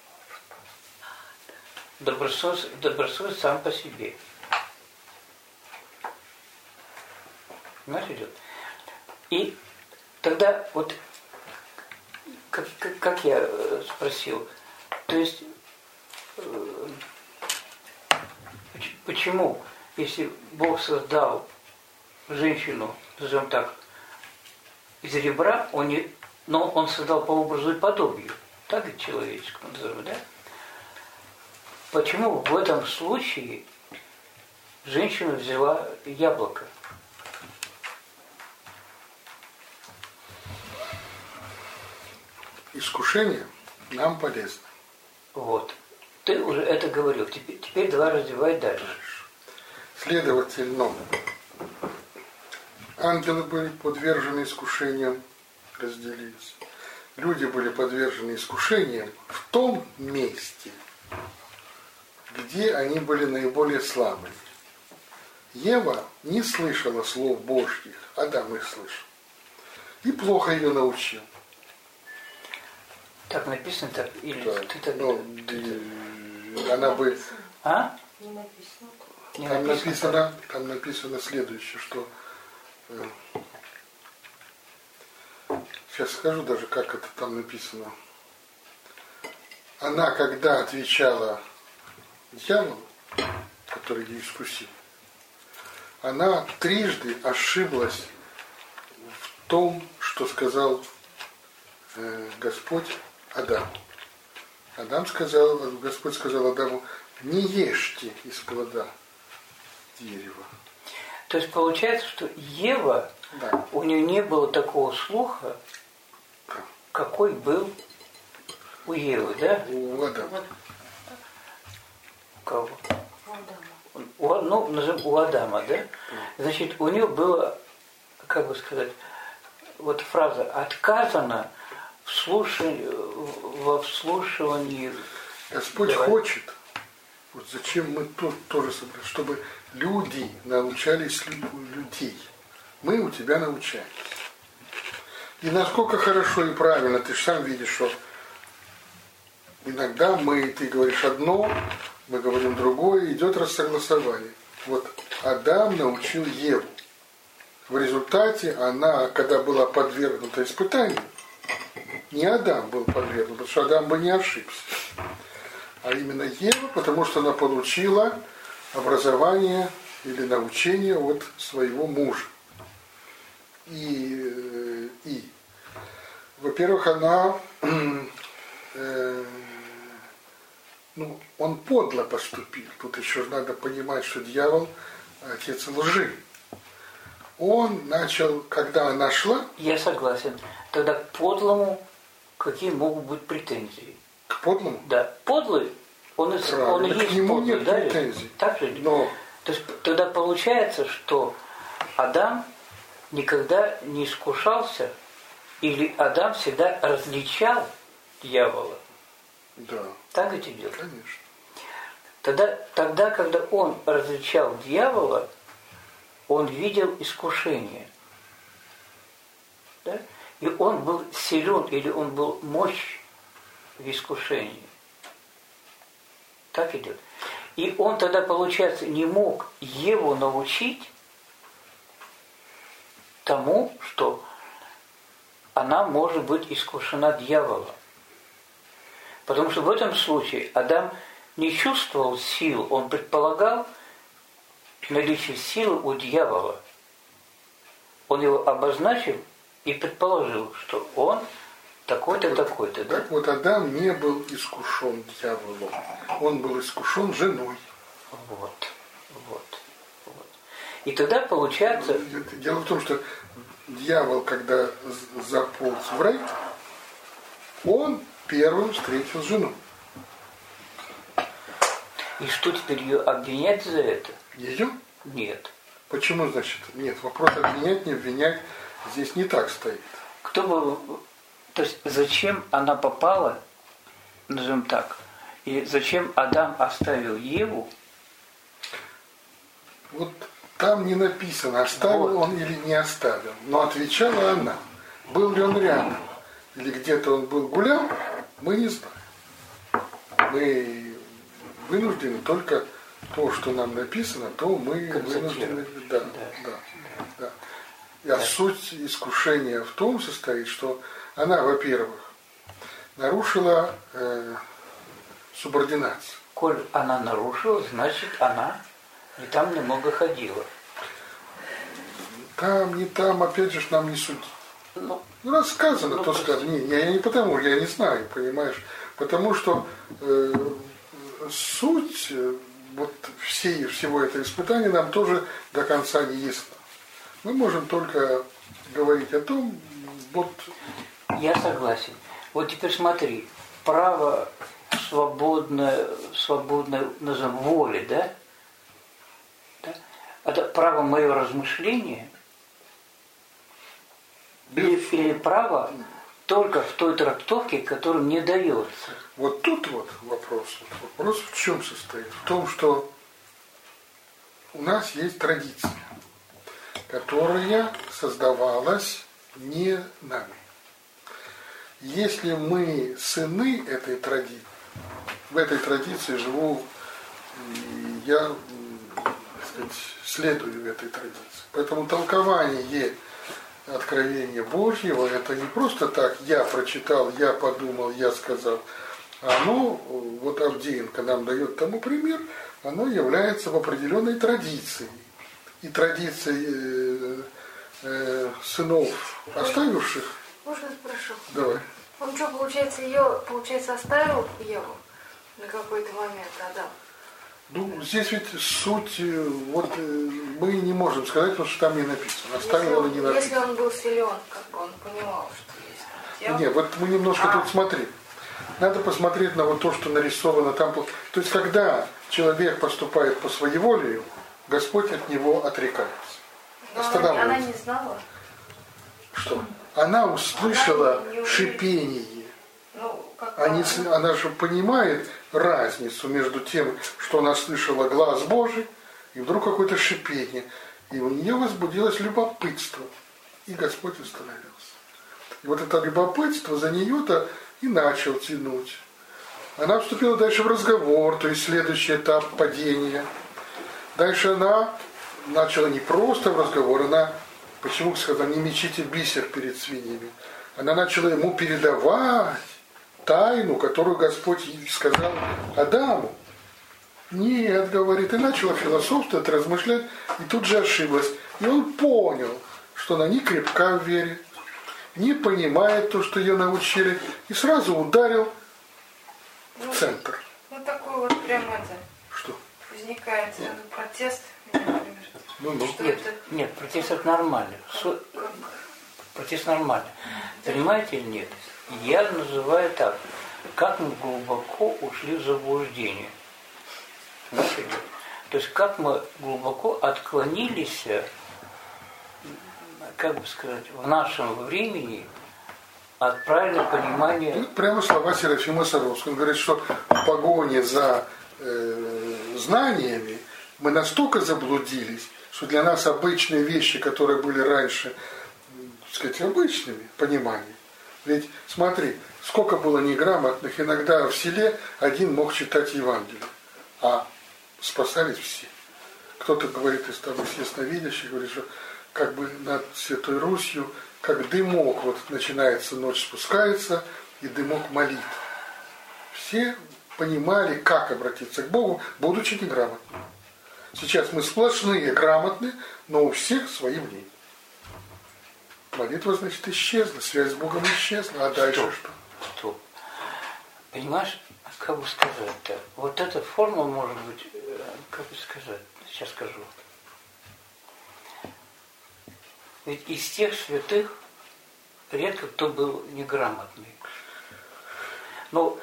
добросовестно сам по себе. Понимаешь, идет? И тогда вот как я спросил, то есть почему, если Бог создал женщину, назовем так, из ребра, но он создал по образу и подобию, так и человеческому, назовем, да? Почему в этом случае женщина взяла яблоко? Искушение нам полезно. Вот. Ты уже это говорил. Теперь давай развивай дальше. Следовательно, ангелы были подвержены искушениям, разделились. Люди были подвержены искушениям в том месте, где они были наиболее слабыми. Ева не слышала слов Божьих, Адам их слышал. И плохо ее научил. Так написано так? Или Да. ты так... Она бы... А? Не написано. Не Там написано следующее, что... Сейчас скажу даже, как это там написано. Она, когда отвечала дьяволу, который ее искусил, она трижды ошиблась в том, что сказал Господь Адаму. Господь сказал Адаму, не ешьте из плода дерева. То есть получается, что Ева, Да. у нее не было такого слуха, какой был у Евы, да? У Адама. У кого? У Адама, да? Значит, у нее было, как бы сказать, вот фраза «отказано во вслушивании». Господь хочет, вот зачем мы тут тоже собрались, чтобы люди научались людей. Мы у тебя научались. И насколько хорошо и правильно, ты же сам видишь, что иногда ты говоришь одно, мы говорим другое, идет рассогласование. Вот Адам научил Еву. В результате она, когда была подвергнута испытанию, не Адам был подвергнут, потому что Адам бы не ошибся, а именно Ева, потому что она получила образование или научение от своего мужа. И во-первых, он подло поступил. Тут еще надо понимать, что дьявол отец лжи. Он начал, когда она шла... Я согласен. Тогда к подлому какие могут быть претензии? К подлому? Да. Подлый, он и есть к нему подлый, нет да? претензий. Так же? Но... То есть тогда получается, что Адам никогда не искушался, или Адам всегда различал дьявола. Да. Так ведь идет? Конечно. Тогда, когда он различал дьявола, он видел искушение. Да? И он был силен, или он был мощь в искушении. Так идет. И он тогда, получается, не мог Еву научить тому, что она может быть искушена дьяволом. Потому что в этом случае Адам не чувствовал сил, он предполагал наличие силы у дьявола. Он его обозначил и предположил, что он такой-то, такой-то. Да? Так вот, Адам не был искушен дьяволом. Он был искушен женой. Вот. И тогда получается... Дело в том, что дьявол, когда заполз в рай, он первым встретил жену. И что теперь ее обвинять за это? Ее? Нет. Почему, значит? Нет, вопрос обвинять, не обвинять здесь не так стоит. Кто бы... То есть зачем она попала, назовем так, и зачем Адам оставил Еву? Вот там не написано, оставил он или не оставил. Но отвечала она. Был ли он рядом? Или где-то он был гулял, мы не знаем. Мы вынуждены только то, что нам написано, то мы вынуждены... Да. А суть искушения в том состоит, что она, во-первых, нарушила субординацию. Коль она нарушила, значит она не там немного ходила. Там, не там, опять же, нам не судить. Раз сказано, то сказано. Я не потому, я не знаю, понимаешь. Потому что суть вот всего этого испытания нам тоже до конца не ясна. Мы можем только говорить о том, вот... Я согласен. Вот теперь смотри, право свободное, назовем, воли, да? Это право моего размышления или право только в той трактовке, которая мне дается. Вот тут вот вопрос. Вопрос в чем состоит? В том, что у нас есть традиция, которая создавалась не нами. Если мы сыны этой традиции, в этой традиции живу, я, так сказать, следую этой традиции. Поэтому толкование откровения Божьего, это не просто так, я прочитал, я подумал, я сказал. Оно, вот Авдеенко нам дает тому пример, оно является в определенной традиции. И традиции сынов, оставивших... Можно спрошу? Давай. Он что, получается, оставил Еву на какой-то момент, Адам? Ну, здесь ведь суть, вот мы не можем сказать, потому что там не написано. Оставил или не написано. Если он был силен, как бы он понимал, что есть дело. Нет, вот мы немножко тут смотрим. Надо посмотреть на вот то, что нарисовано там. То есть, когда человек поступает по своей воле, Господь от него отрекается. Но она не знала. Что? Она услышала шипение. Она же понимает разницу между тем, что она слышала глаз Божий, и вдруг какое-то шипение. И у нее возбудилось любопытство. И Господь остановился. И вот это любопытство за нее-то и начал тянуть. Она вступила дальше в разговор, то есть следующий этап падения. Дальше она начала не просто в разговор, она, почему сказала, не мечите бисер перед свиньями. Она начала ему передавать тайну, которую Господь сказал Адаму. Нет, говорит, и начала философствовать, размышлять, и тут же ошиблась. И он понял, что она не крепка в вере, не понимает то, что ее научили, и сразу ударил в центр. Ну такой вот прямо это Что? возникает протест, например. Что Нет, это? нет, протест это нормально. Протест нормально. Понимаете или нет? Я называю так, как мы глубоко ушли в заблуждение. Знаете ли? То есть как мы глубоко отклонились, как бы сказать, в нашем времени от правильного понимания. Тут прямо слова Серафима Саровского. Он говорит, что в погоне за знаниями мы настолько заблудились, что для нас обычные вещи, которые были раньше, так сказать, обычными пониманием. Ведь смотри, сколько было неграмотных, иногда в селе один мог читать Евангелие, а спасались все. Кто-то говорит из того ясновидящих, говорит, что как бы над Святой Русью, как дымок, вот начинается ночь, спускается, и дымок молитв. Все понимали, как обратиться к Богу, будучи неграмотными. Сейчас мы сплошные грамотные, но у всех свои мнения. Молитва, значит, исчезла, связь с Богом исчезла, а дальше что? Стоп. Понимаешь, как бы сказать-то? Вот эта форма может быть, как бы сказать, сейчас скажу. Ведь из тех святых редко кто был неграмотный. Но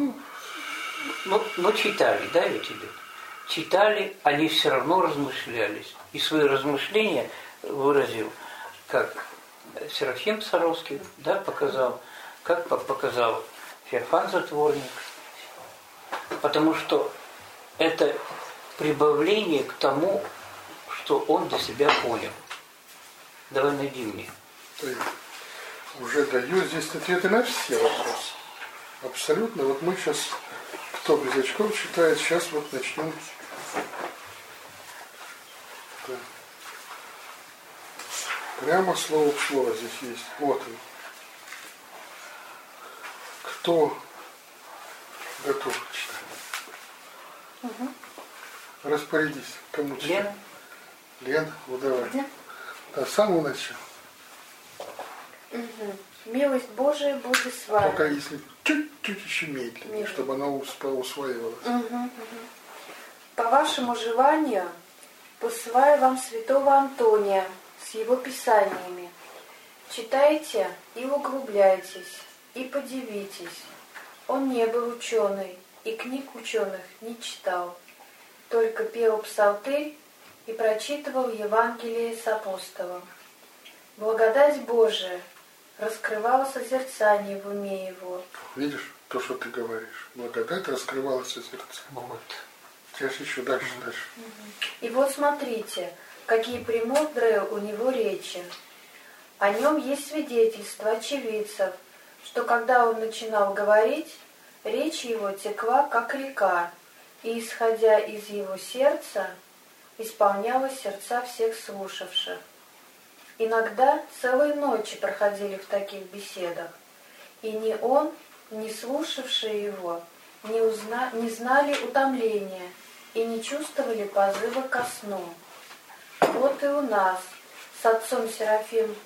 читали, да, ведь идет? Читали, они все равно размышлялись. И свои размышления выразил, как Серафим Саровский, да, показал, как показал Феофан Затворник. Потому что это прибавление к тому, что он для себя понял. Давай найди мне. Уже даю здесь ответы на все вопросы. Абсолютно. Вот мы сейчас, кто без очков читает, сейчас вот начнем. Да. Прямо слово в слово здесь есть. Вот он. Кто готов читать? Угу. Распорядись. Кому читать? Лена? Лена, ну давай. Где? Да, с самого начала. Угу. Милость Божия будет с вами. Только если чуть-чуть еще медленнее, чтобы она усваивалась. Угу. По вашему желанию посылаю вам святого Антония с его писаниями. Читайте и углубляйтесь, и подивитесь. Он не был ученый, и книг ученых не читал, только пел псалтырь и прочитывал Евангелие с апостолом. Благодать Божия раскрывала созерцание в уме его. Видишь, то, что ты говоришь. Благодать раскрывалась в сердце. Вот. Сейчас еще дальше. И вот смотрите, какие премудрые у него речи. О нем есть свидетельство очевидцев, что когда он начинал говорить, речь его текла, как река, и, исходя из его сердца, исполняла сердца всех слушавших. Иногда целые ночи проходили в таких беседах, и ни он, ни слушавшие его не знали утомления и не чувствовали позыва ко сну. Вот и у нас с отцом Серафим,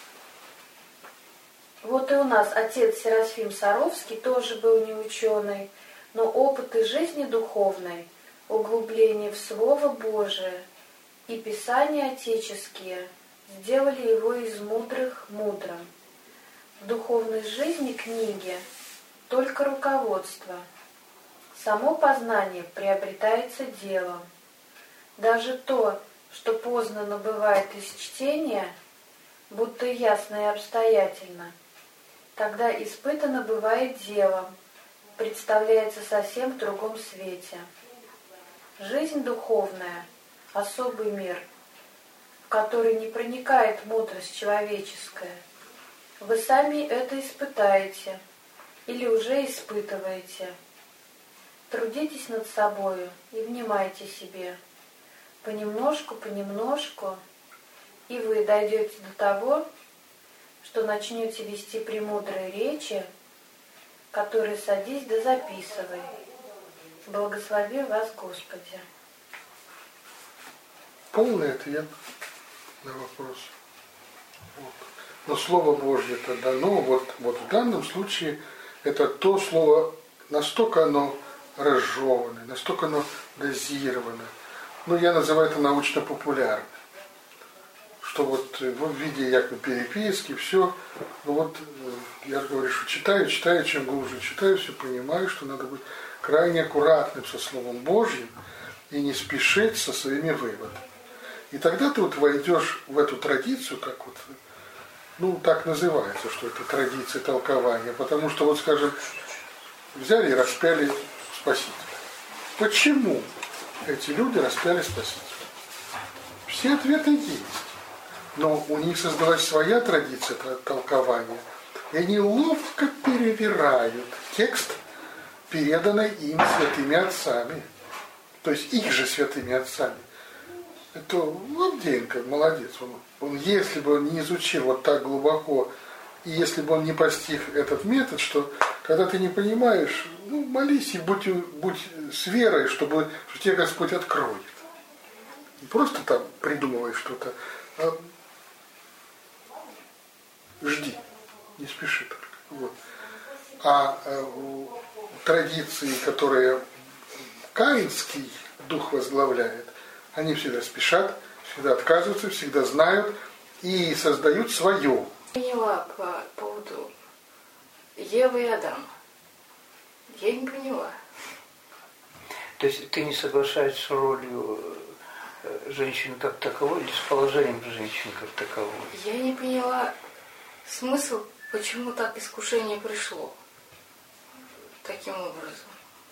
вот и у нас отец Серафим Саровский тоже был не ученый, но опыты жизни духовной, углубление в Слово Божие и Писания отеческие сделали его из мудрых мудрым. В духовной жизни книги только руководство. Само познание приобретается делом. Даже то, что познано бывает из чтения, будто ясно и обстоятельно, тогда испытано бывает делом, представляется совсем в другом свете. Жизнь духовная – особый мир, в который не проникает мудрость человеческая. Вы сами это испытаете или уже испытываете. Трудитесь над собою и внимайте себе. Понемножку, и вы дойдете до того, что начнете вести премудрые речи, которые садись да записывай. Благослови вас, Господи. Полный ответ на вопрос. Вот. Но Слово Божье это дано, вот в данном случае это то слово, настолько оно разжеванное, настолько оно дозировано. Ну, я называю это научно-популярным. Что вот в виде якобы переписки, все. Ну вот я говорю, что читаю, чем глубже читаю, все понимаю, что надо быть крайне аккуратным со Словом Божьим и не спешить со своими выводами. И тогда ты вот войдешь в эту традицию, как вот, ну, так называется, что это традиция толкования, потому что, вот, скажем, взяли и распяли Спасителя. Почему эти люди распяли Спасителя? Все ответы есть. Но у них создалась своя традиция толкования. И они ловко перевирают текст, переданный им святыми отцами. То есть их же святыми отцами. Это Авдеенко, молодец. Он, если бы он не изучил вот так глубоко, и если бы он не постиг этот метод, что когда ты не понимаешь, ну, молись и будь с верой, что тебе Господь откроет. Не просто там придумывай что-то, а жди, не спеши только. Вот. А традиции, которые Каинский дух возглавляет, они всегда спешат, всегда отказываются, всегда знают и создают свое. Поняла по поводу Евы и Адама. Я не поняла. То есть ты не соглашаешься с ролью женщины как таковой или с положением женщины как таковой? Я не поняла смысл, почему так искушение пришло таким образом.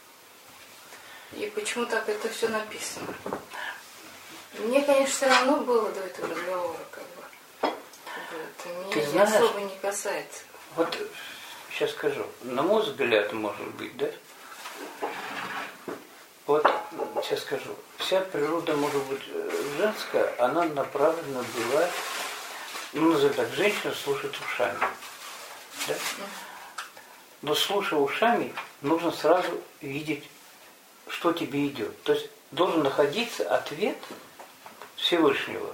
И почему так это все написано. Мне, конечно, все равно было до этого разговора, как бы. Это Ты меня знаешь, особо не касается. Вот сейчас скажу, на мой взгляд, может быть, да? Вот сейчас скажу, вся природа, может быть, женская, она направлена была, ну, назовем так, женщина слушает ушами. Да? Но слушая ушами, нужно сразу видеть, что тебе идет. То есть должен находиться ответ Всевышнего.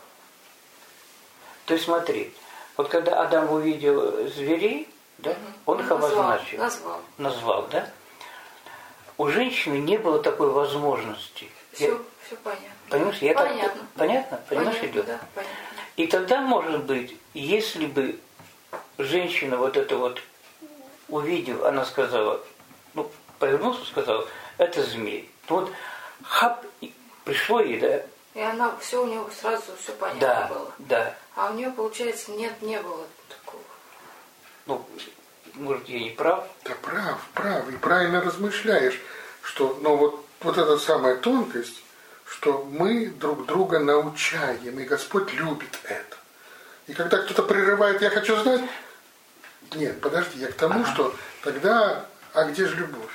То есть смотри, вот когда Адам увидел зверей, да, он их обозначил. Назвал, да? У женщины не было такой возможности. Все понятно. Понимаешь, понятно. Понятно? Понимаешь, понятно, идет? Да, понятно. И тогда, может быть, если бы женщина вот это вот увидев, она сказала, ну, повернулась и сказала, это змей. Ну вот, хап, пришло ей, да? И она, все у нее сразу все понятно было. Да. А у нее, получается, не было такого. Ну, может, я не прав? Да прав. И правильно размышляешь, что, но вот эта самая тонкость, что мы друг друга научаем, и Господь любит это. И когда кто-то прерывает, я хочу знать, нет, подожди, я к тому, что тогда, а где же любовь?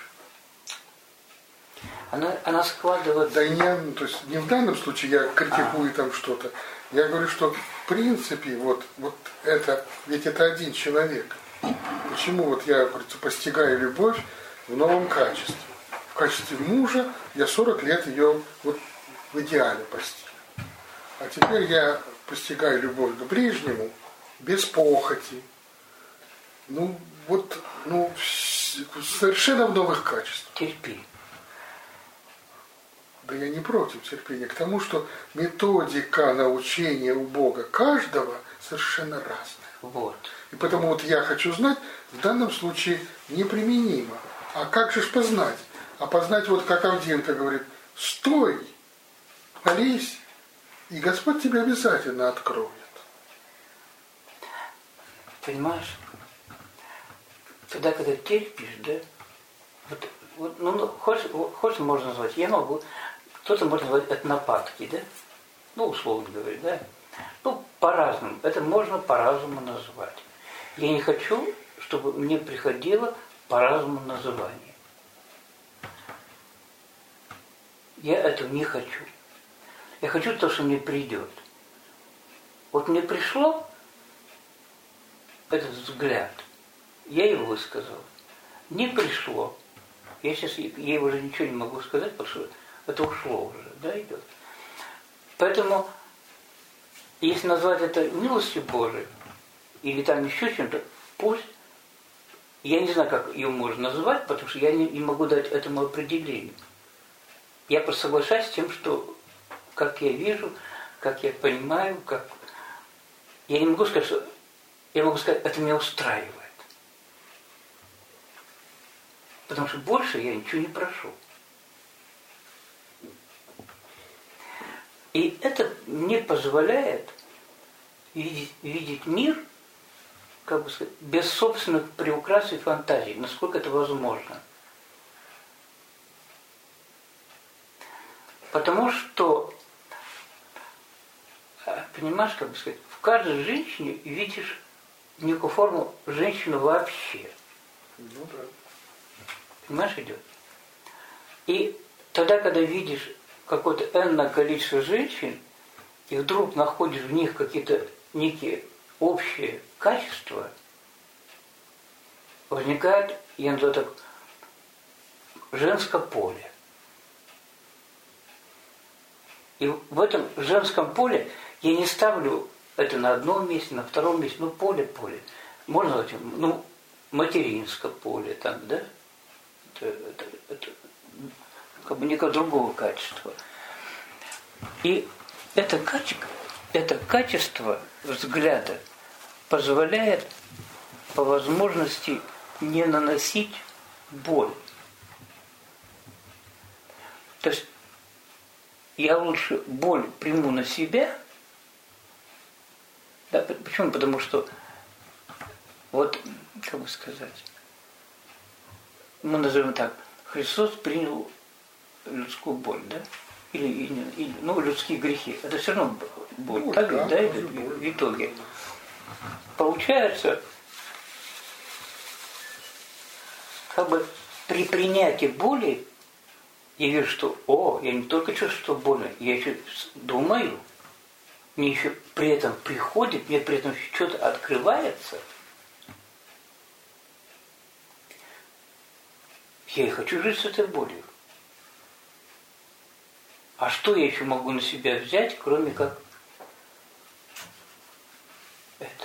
Она складывает... Да не, то есть не в данном случае я критикую там что-то. Я говорю, что в принципе вот это, ведь это один человек. Почему вот я, говорится, постигаю любовь в новом качестве? В качестве мужа я 40 лет ее вот в идеале постиг. А теперь я постигаю любовь к ближнему без похоти. Совершенно в новых качествах. Терпи. Да я не против терпения. К тому, что методика научения у Бога каждого совершенно разная. Вот. И потому вот я хочу знать, в данном случае неприменимо. А как же ж познать? А познать, вот как Авдеенко говорит, стой, молись, и Господь тебе обязательно откроет. Понимаешь? Тогда, когда терпишь, да, хочешь, можно назвать, я могу, кто-то может назвать это нападки, да? Ну, условно говоря, да? Ну, по-разному. Это можно по-разному назвать. Я не хочу, чтобы мне приходило по-разному называние. Я этого не хочу. Я хочу то, что мне придет. Вот мне пришло, этот взгляд, я его высказал, не пришло. Я сейчас ей уже ничего не могу сказать, потому что это ушло уже, да, идет. Поэтому, если назвать это милостью Божией, или там еще чем-то, пусть, я не знаю, как ее можно назвать, потому что я не могу дать этому определению. Я просто соглашаюсь с тем, что как я вижу, как я понимаю, как... Я не могу сказать, что... Я могу сказать, это меня устраивает. Потому что больше я ничего не прошу. И это мне позволяет видеть мир, как бы сказать, без собственных приукрас и фантазий, насколько это возможно. Потому что, понимаешь, как бы сказать, в каждой женщине видишь некую форму женщины вообще. Ну да. Понимаешь, идет? И тогда, когда видишь какое-то энное количество женщин, и вдруг находишь в них какие-то некие общие качества, возникает, я называю так, женское поле. И в этом женском поле я не ставлю это на одном месте, на втором месте, ну поле. Можно назвать, ну, материнское поле, там, да? Это как бы никакого другого качества. И это качество взгляда позволяет по возможности не наносить боль. То есть я лучше боль приму на себя. Да, почему? Потому что вот, как бы сказать, мы назовем так, Христос принял людскую боль, да? Или ну, людские грехи. Это все равно боль. Ну, так, да, в итоге. Получается, как бы при принятии боли я вижу, что, я не только чувствую, что больно, я еще думаю, мне еще при этом приходит, мне при этом что-то открывается. Я и хочу жить с этой болью. А что я еще могу на себя взять, кроме как это?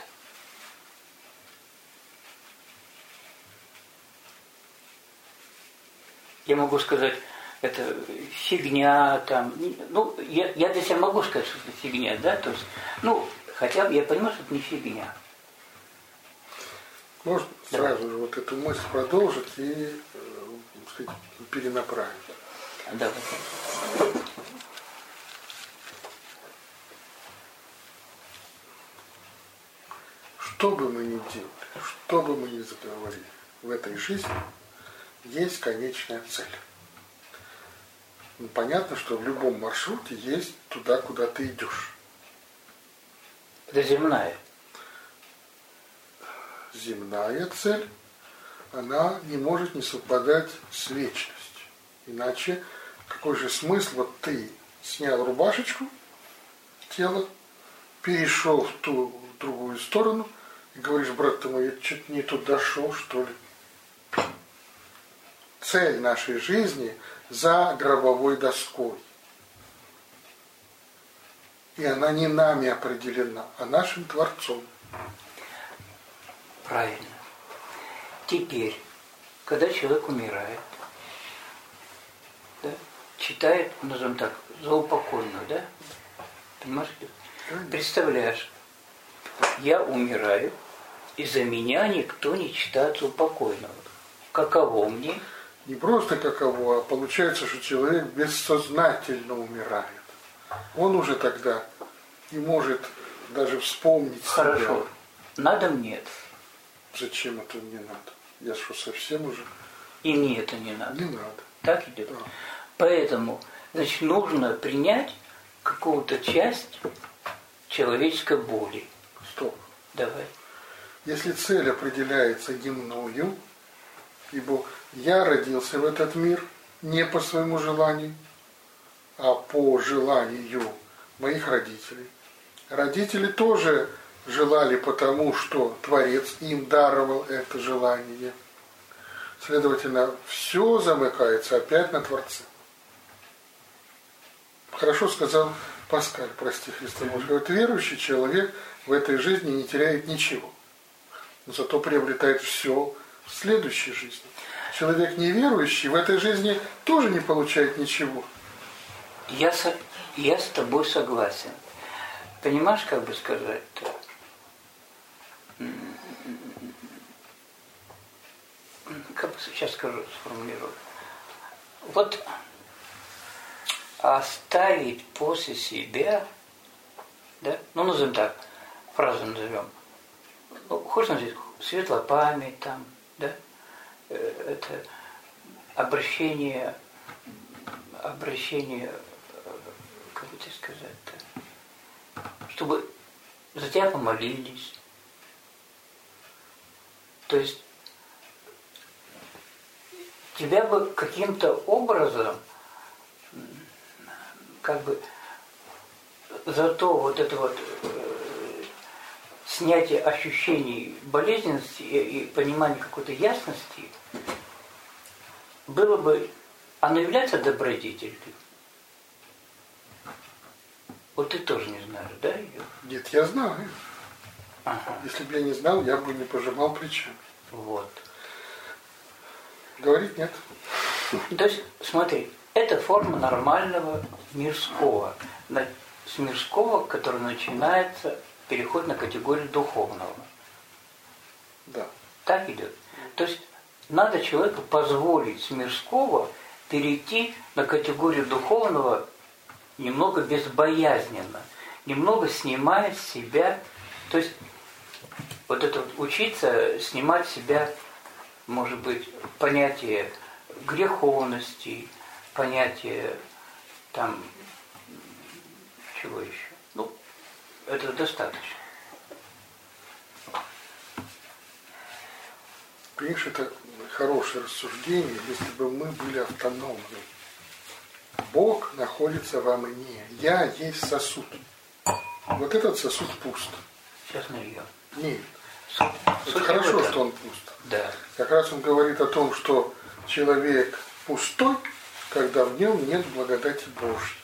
Я могу сказать, это фигня, там, ну, я для себя могу сказать, что это фигня, да, то есть, ну, хотя бы я понимаю, что это не фигня. Можно сразу же вот эту мысль продолжить и, так сказать, перенаправить. Да. Что бы мы ни делали, что бы мы ни заговорили в этой жизни, есть конечная цель. Ну, понятно, что в любом маршруте есть туда, куда ты идешь. Это земная. Земная цель, она не может не совпадать с вечностью. Иначе какой же смысл? Вот ты снял рубашечку, тело, перешел в ту в другую сторону и говоришь, брат ты мой, я что-то не туда шел, что ли. Цель нашей жизни за гробовой доской. И она не нами определена, а нашим Творцом. Правильно. Теперь, когда человек умирает, да, читает, назовем так, заупокойную, да? Понимаешь? Представляешь, я умираю, и за меня никто не читает заупокойного. Каково мне? Не просто каково, а получается, что человек бессознательно умирает. Он уже тогда не может даже вспомнить Хорошо. себя. Надо мне это? Зачем это мне надо? Я что, совсем уже? И мне это не надо. Не надо. Так идет? Да. Поэтому, значит, нужно принять какую-то часть человеческой боли. Стоп. Давай. Если цель определяется не мною, ибо я родился в этот мир не по своему желанию, а по желанию моих родителей. Родители тоже желали потому, что Творец им даровал это желание. Следовательно, все замыкается опять на Творце. Хорошо сказал Паскаль, прости Христа Божий. Вот верующий человек в этой жизни не теряет ничего, но зато приобретает все в следующей жизни. Человек неверующий в этой жизни тоже не получает ничего. Я с тобой согласен. Понимаешь, как бы сказать-то? Как бы сейчас скажу, сформулирую. Вот оставить после себя, да, ну назовем так, фразу назовем, ну, хочешь назвать светлая память там, да, это обращение, как бы тебе сказать-то, чтобы за тебя помолились. То есть тебя бы каким-то образом, как бы, за то вот это вот снятие ощущений болезненности и понимание какой-то ясности, было бы, оно является добродетелью. Вот ты тоже не знаешь, да, ее? Нет, я знаю. Ага. Если бы я не знал, я бы не пожимал плечами. Вот. Говорить нет. То есть, смотри, это форма нормального мирского. С мирского, который начинается, переход на категорию духовного. Да. Так идет. То есть, надо человеку позволить с мирского перейти на категорию духовного немного безбоязненно, немного снимая с себя, то есть, вот это вот учиться снимать с себя, может быть, понятие греховности, понятие там, чего еще? Ну, этого достаточно. Понимаешь, это хорошее рассуждение, если бы мы были автономны. Бог находится во мне. Я есть сосуд. Вот этот сосуд пуст. Сейчас нальем. Нет. Суть Это хорошо, в этом. что он пуст. Да. Как раз он говорит о том, что человек пустой, когда в нем нет благодати Божьей.